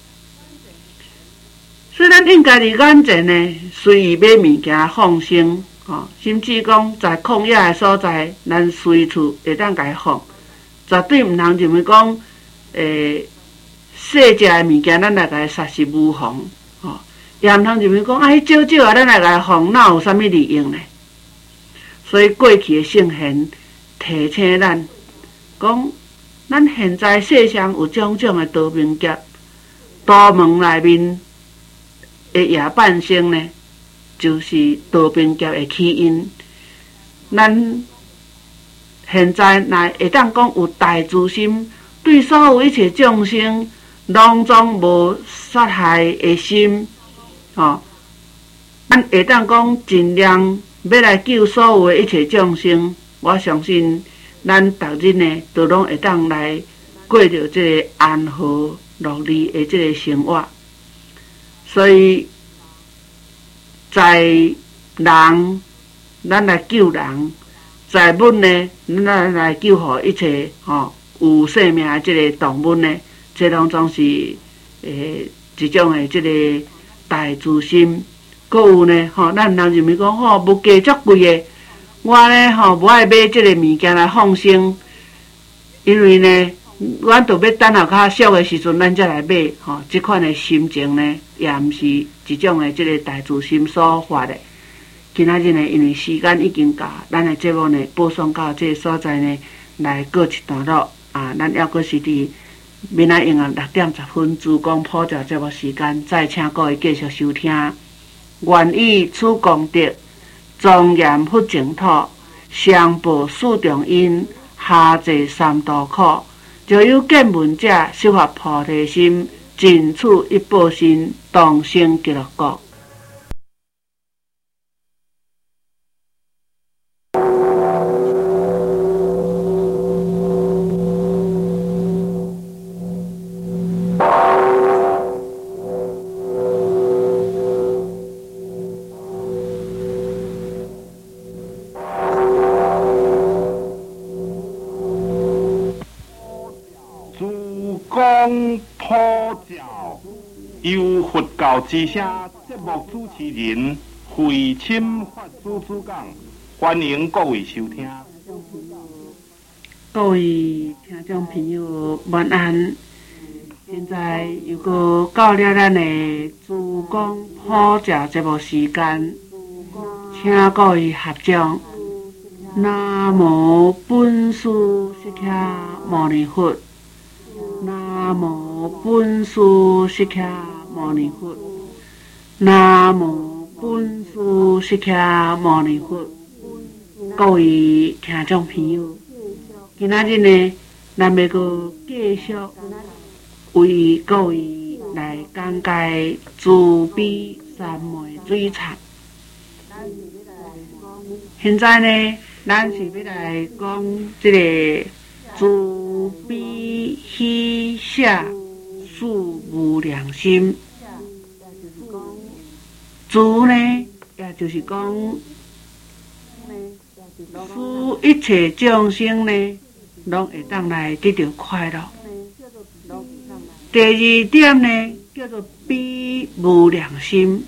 所以咱应该伫眼前呢，随意买物件放生，甚至讲在旷野的所在，咱随处会当甲伊放，绝对毋通认为讲，细只的物件咱来甲伊杀死无妨，也毋通认为讲，迄少少啊，咱来甲伊放，哪有啥物利用呢？所以过去的圣贤提醒咱，讲咱现在世上有种种的多明劫，道门内面的夜半生呢，就是多明劫的起因。咱现在若会当讲有大慈心，对所有一切众生，拢总无杀害的心，咱会当讲尽量要来救所有的一切众生。我相信咱逐日呢，都拢会当来过着这个安和乐利的这个生活。所以，在人，咱来救人；在物呢，咱来救护一切有生命的这个动物呢，这拢总是一种的这个大慈心。搁有呢，咱人认为讲物价足贵的，我呢无爱买这个物件来放生，因为呢，阮着要等下较俗的时阵，咱才来买。这款的心情呢，也毋是一种的这个大慈心所发的。今仔日呢，因为时间已经到，咱的节目呢播送到这个所在呢，来告一段落。咱还阁是伫明仔用6点10分珠江普照节目时间，再请各位继续收听。愿以此功德，庄严佛净土，上报四重因，下济三途苦。就有见闻者，修发菩提心，尽此一报身，同生极乐国。 普照由佛教之声节目主持人慧清法师主讲，欢迎各位收听。 各位听众朋友，晚安。现在又搁到了咱的珠江普照节目时间，请各位合掌。南无本师释迦牟尼佛。南无本师释迦牟尼佛，南无本师释迦牟尼佛。各位听众朋友，今仔日呢，咱要阁继续为各位来讲解慈悲三昧水忏。现在呢，咱是要来讲这个慈悲喜舍事无量心。慈呢，也就是讲，使一切众生呢，拢会当来得到快乐。第二点呢，叫做悲无量心。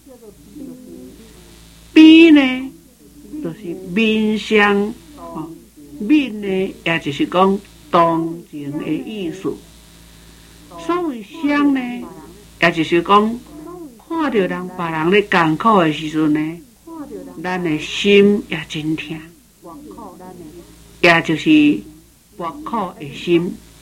悲呢，就是面相。面呢，也就是讲同情的意思。所谓伤呢，也就是讲看到人别人咧艰苦的时阵呢，咱的心也真痛，也就是拔苦的心。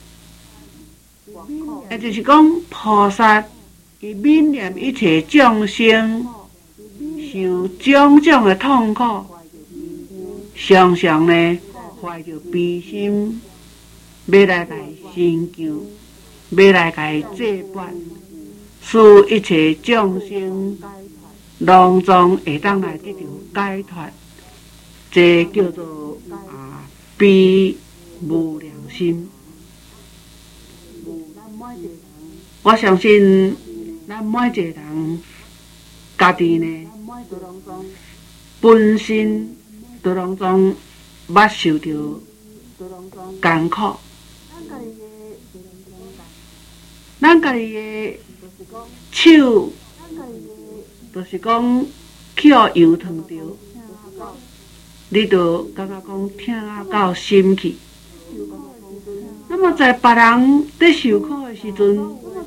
也就是讲菩萨伊悯念一切众生受种种的痛苦，常常呢怀着悲心，要来寻救，要来甲伊祭拜，使一切众生拢总会当来得到解脱，这叫做悲无量心。我相信咱每一个人家己呢，本身都拢总捌受着艰苦。咱家己的手，就是讲去互油烫着，你就感觉讲疼到心去。那么在别人在受苦的时阵，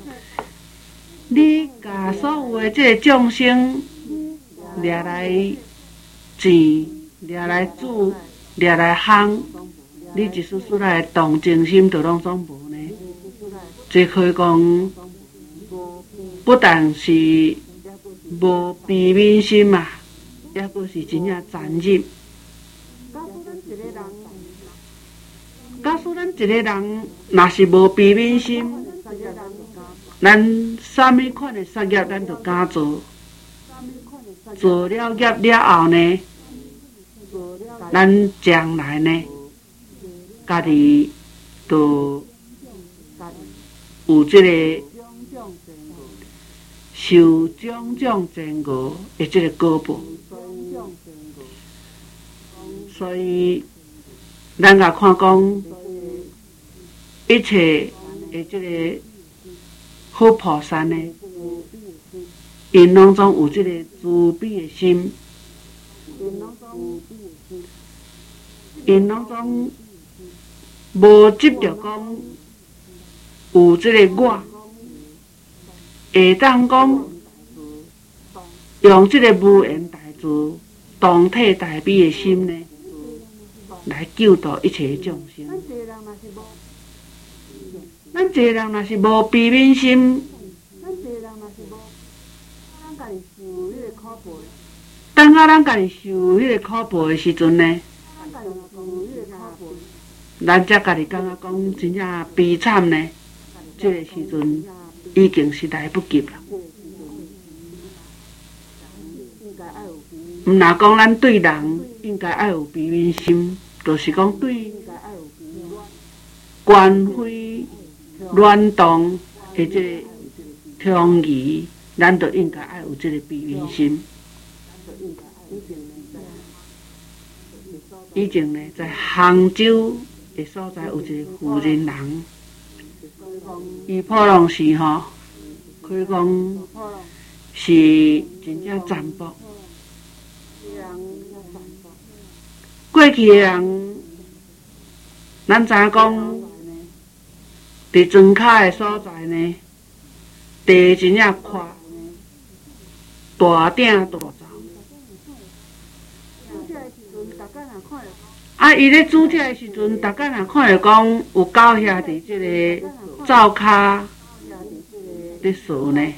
你甲所有的这个众生掠来钱，掠来煮，掠来烘，你一丝丝来同情心就拢总无呢？这可以讲，不但是无悲悯心嘛，也阁是真正残忍。假使咱一个人若是无悲悯心，咱啥物款的杀业咱就敢做，做了业了后呢，咱将来呢，家己就有这个受种种煎熬的这个果报。所以咱甲看讲，一切的这个好菩萨呢，因拢总有这个慈悲的心，因拢总无执着讲有这个我，会当讲用这个无缘大慈、同体大悲的心呢，来救度一切众生。咱一个人若是无悲悯心，当啊咱家己受迄个苦报的时阵呢，咱才家己感觉讲真正悲惨呢。这个时阵已经是来不及了。毋若讲咱对人应该爱有悲悯心，就是讲对官非乱动的这个通义，咱就应该爱有这个悲悯心。以前呢，在杭州的所在有一个富人人，伊普隆是可以讲是真正残暴。过去的人，咱知影讲，伫庄脚的所在呢，地真正宽，大鼎大灶。伊咧煮食的时阵，大家若看着讲有狗遐伫即个灶骹咧烧呢，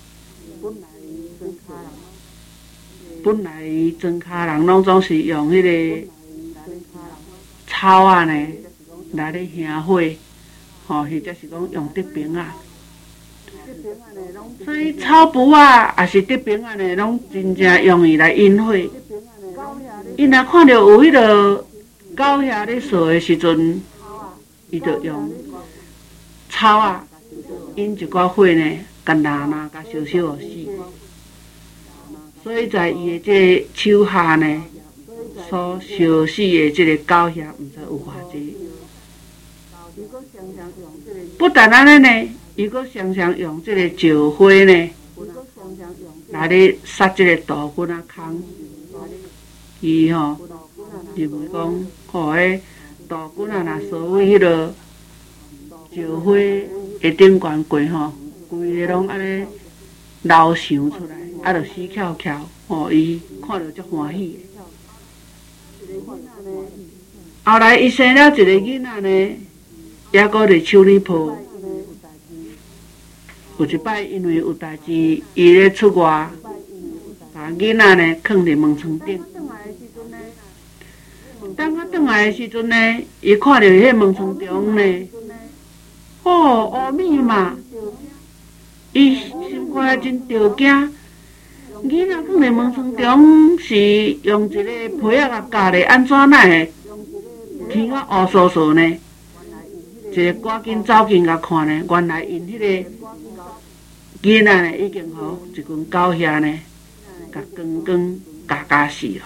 本来庄脚人拢总是用迄个草啊呢来咧燃火，或者是讲用竹柄啊。所以草布啊，也是竹柄啊呢，拢真正用伊来引火。伊若看到有迄个狗遐咧烧的时阵，伊就用草啊引一寡火呢，甲拿甲烧烧互死。所以在伊的这个手下呢，所烧死的这个狗遐，毋知有偌济。不但安尼呢，伊阁常常用这个石灰呢，来咧杀这个杜鹃啊空。伊认为讲，迄杜鹃啊，若烧位迄落石灰的顶悬过规个拢安尼流翔出来，就死翘翘，伊看着足欢喜的。后来伊生了一个囡仔呢，也阁伫手里抱， 有一摆因为有代志，伊咧出外，把囡仔呢放伫门床顶。当我转来的时阵呢，伊看到迄门床中呢，乌密嘛，伊心肝真着惊。囡仔放伫门床中是用一个被仔甲夹咧，安怎奈会天啊乌索索呢？一个赶紧走进甲看呢，原来因迄个囡仔呢已经一群狗遐呢，甲光夹死了。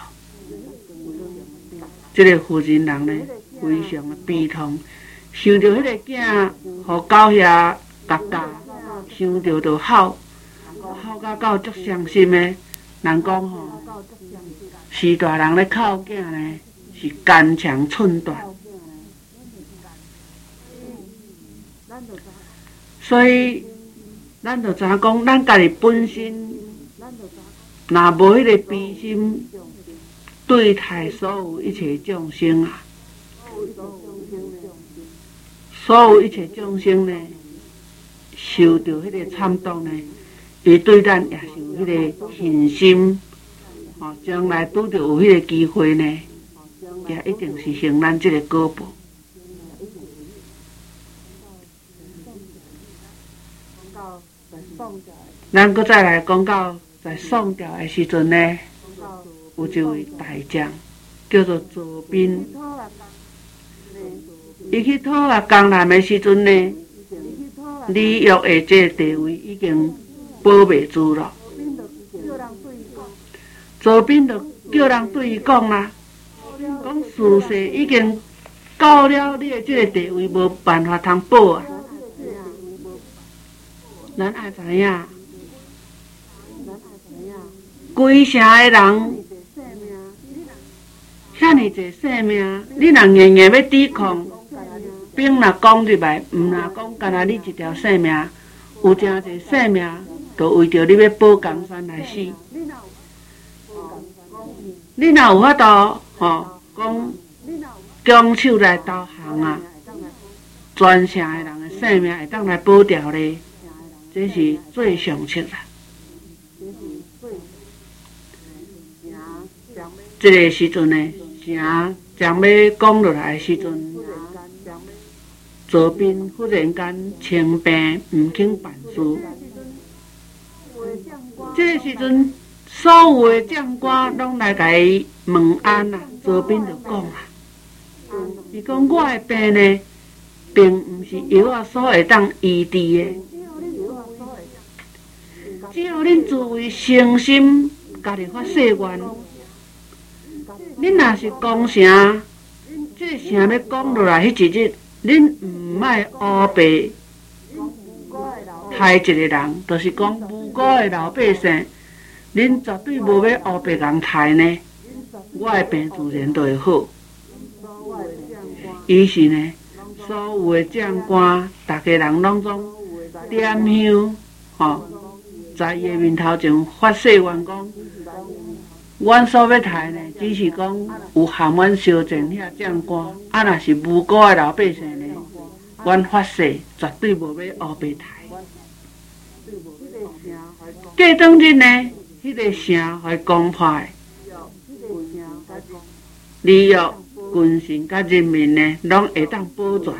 这个负责人呢，非常的悲痛，想到迄个囝，互狗遐夹，想到就哭到足伤心的。人讲是大人咧哭囝呢，是肝肠寸断。所以，咱就知讲，咱家己本身若无迄个悲心，对待所有一切众生啊，所有一切众生呢，受到迄个惨痛呢，伊对咱也是有迄个信心，将来拄着有迄个机会呢，也一定是行咱这个果报。咱搁再来讲到在送掉的时阵呢，有一位大将叫做左斌，伊去讨伐江南的时阵呢，李煜的这个地位已经保袂住了。左斌就叫人对伊讲啦，讲事实已经到了，你的这个地位无办法通保啊。咱爱知影，规城的人，遐尼济性命，你若硬要抵抗，兵若讲入来，毋若讲干那你一条性命，有真济性命，就为着你要保江山来死。你若有法度，讲拱手来投降啊，全城的人的性命会当来保掉咧。这是最上策啦。这个时阵呢，城将要讲落来的时阵，左边忽然间生病，唔肯办事。这个时阵，所有的将官拢来甲伊问安啦。左边就讲啦，伊讲我的病呢，并唔是药啊所会当医治的。只要恁自为诚心，家己发誓愿，恁若是攻城，这个城要攻落来迄一日，恁唔爱乌白害一个人，就是讲无辜的老百姓，恁绝对无要乌白人害呢。我的病自然就会好。于是呢，所有的将官，大家人拢总点香，在伊的面头前发誓愿讲，阮所要杀呢，只是讲有含阮相前遐将官，若是无辜的老百姓呢，阮发誓绝对无要乌白杀。过当日呢，迄个城会攻破的，李煜、军神甲人民呢，拢会当保全。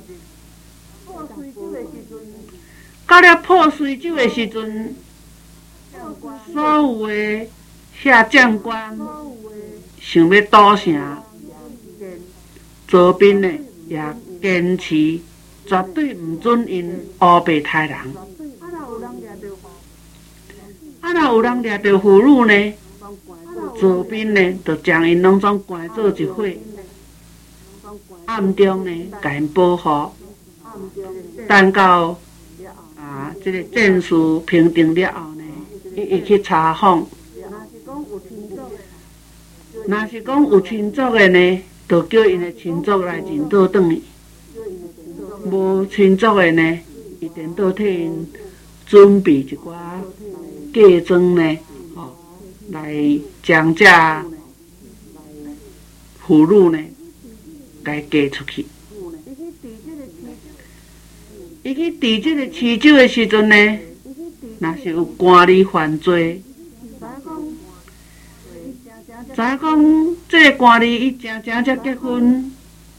到了破水酒的时阵，所有的遐将官想要堵城，左边呢也坚持绝对唔准因乌白杀人。若有人掠到俘虏呢，左边呢就将因拢总关做一伙，暗中呢甲因保护，等到这个战事平定了后呢，伊去查访。若是讲有亲族的呢，就叫因的亲族来认倒转去；无亲族的呢，伊颠倒替因准备一寡嫁妆呢，来将这俘虏呢，甲嫁出去。 伊去治即个市州的时阵呢，若是有官吏犯罪，知影讲即个官吏伊正才结婚，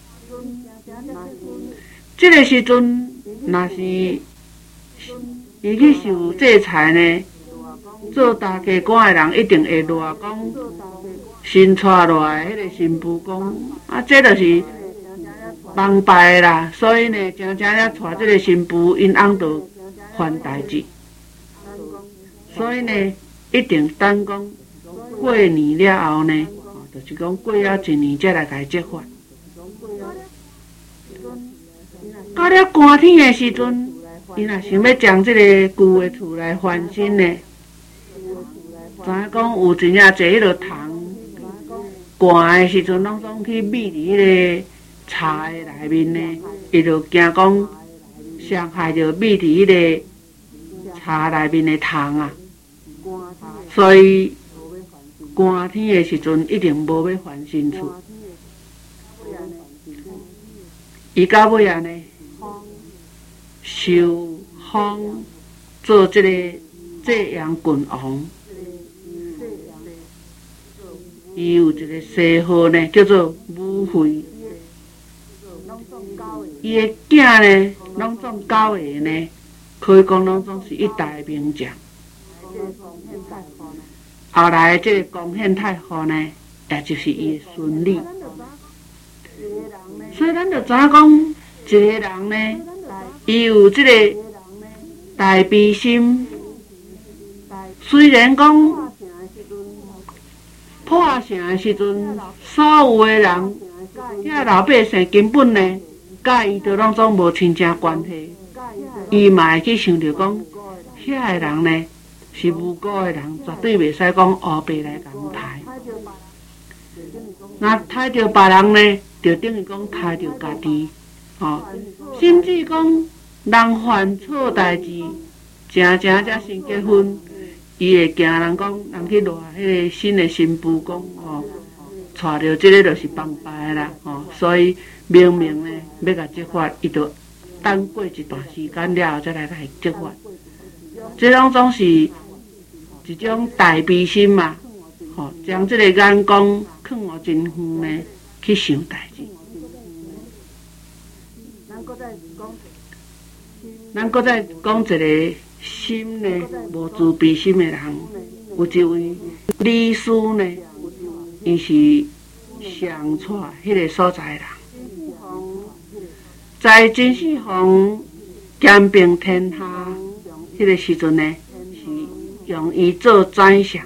即个时阵若是伊去受制裁呢，做大家官的人一定会赖讲新娶来迄个新妇讲，啊，这就是帮败啦，所以呢，正正了带即个新妇，因翁就犯代志，所以呢，一定等讲过年了后呢，就是讲过了一年才来甲伊结发。到了寒天的时阵，伊若想要将即个旧的厝来翻新呢，知影讲有真正侪迄落虫，寒的时阵拢总去觅伫迄个茶的内面呢，伊就惊讲伤害着觅伫迄个茶内面的虫啊，所以寒天的时阵一定无要翻新厝。伊到尾啊呢，受封做即个济阳郡王，伊有一个谥号呢，叫做武惠。伊的囝呢，拢总9个呢，可以讲拢总是一代名将。后来这个光献太后呢，也就是伊的孙女。所以咱就知影讲，一个人呢，伊有这个大悲心，虽然讲破城的时阵，所有的人，遐老百姓根本呢，甲伊都拢总无亲情关系，伊嘛会去想着讲，遐个人呢是无辜的人，绝对袂使讲黑白来共刣。那刣着别人呢，就等于讲刣着家己，甚至讲人犯错代志，正正才先结婚，伊会惊人讲人去赖迄个新的新妇讲娶着即个就是帮败啦，所以明明呢要甲结发，伊就等过一段时间了后再来甲伊结发，这拢总是一种大悲心嘛，将即个眼光放互真远呢去想代志。咱搁再讲一个心呢无自卑心的人，有一位李师呢，伊是上蔡迄个所在的人，在秦始皇兼并天下迄个时阵呢，是用伊做宰相。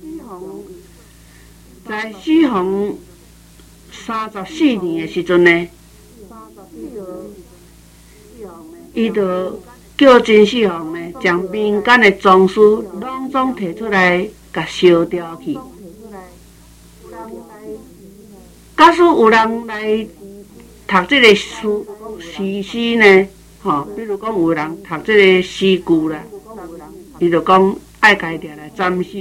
在始皇34年的时阵呢，伊就叫秦始皇呢，将民间的宗师拢总摕出来，甲烧掉去。假使有人来读这个诗呢，比如讲有人读这个诗句啦，伊就讲爱家己来斩首。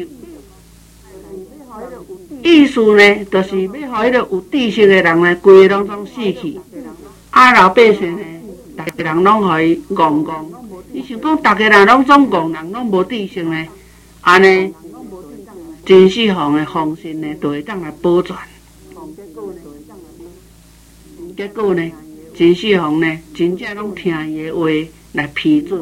意思呢，就是要互迄个有知识的人呢，规个拢总死去。老百姓呢，逐个人拢互伊戆戆。伊想讲，逐个人拢总戆人，拢无知识呢，安尼秦始皇的封信呢，就会当来保全。结果呢，秦始皇呢，真正拢听伊的话来批准。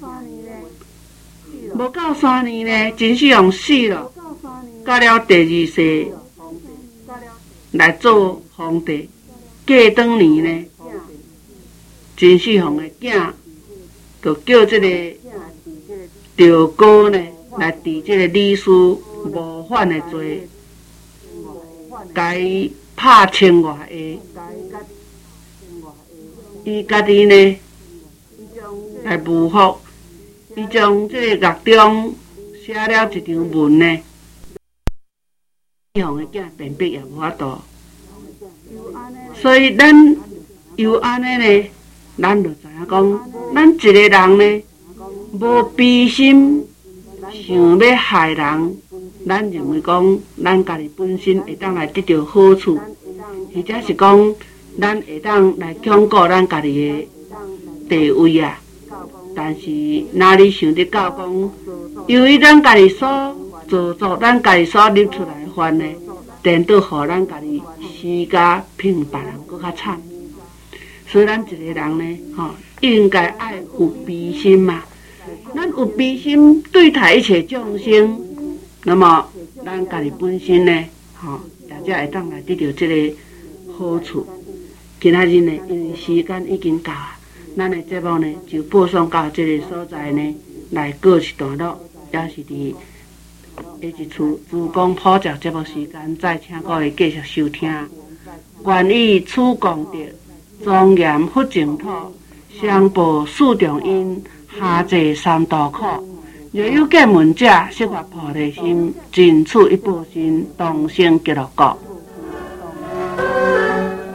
无到3年呢，秦始皇死了。到了第2世来做皇帝，过当年呢，秦始皇的囝就叫这个赵高呢来治这个李斯谋反的罪，甲伊拍1000外下，伊家己呢来幕府，伊将这个狱中写了一张文呢。hoàng的囝便秘也无法度，所以咱又安尼呢，咱就知影讲，咱一个人呢，无悲心，想要害人，咱认为讲，咱家己本身会当来得到好处，或者是讲，咱会当来巩固咱家己的地位啊， 但是哪里想得到讲，由于咱家己所做作，咱家己所立出来的犯呢，颠倒互咱家己死甲比别人搁较惨。所以咱一个人呢，应该爱有悲心嘛。咱有悲心对待一切众生，那么咱家己本身呢，也才会当来得到这个好处。今仔日呢，因为时间已经到啊，咱的节目呢就播送到这个所在呢，来告一段落，也是伫下一次珠江普照节目时间，再请各位继续收听。愿以此功德，庄严佛净土，上报四重因，下济三途苦。若有见闻者，悉发菩提心，尽此一报身，同生极乐国。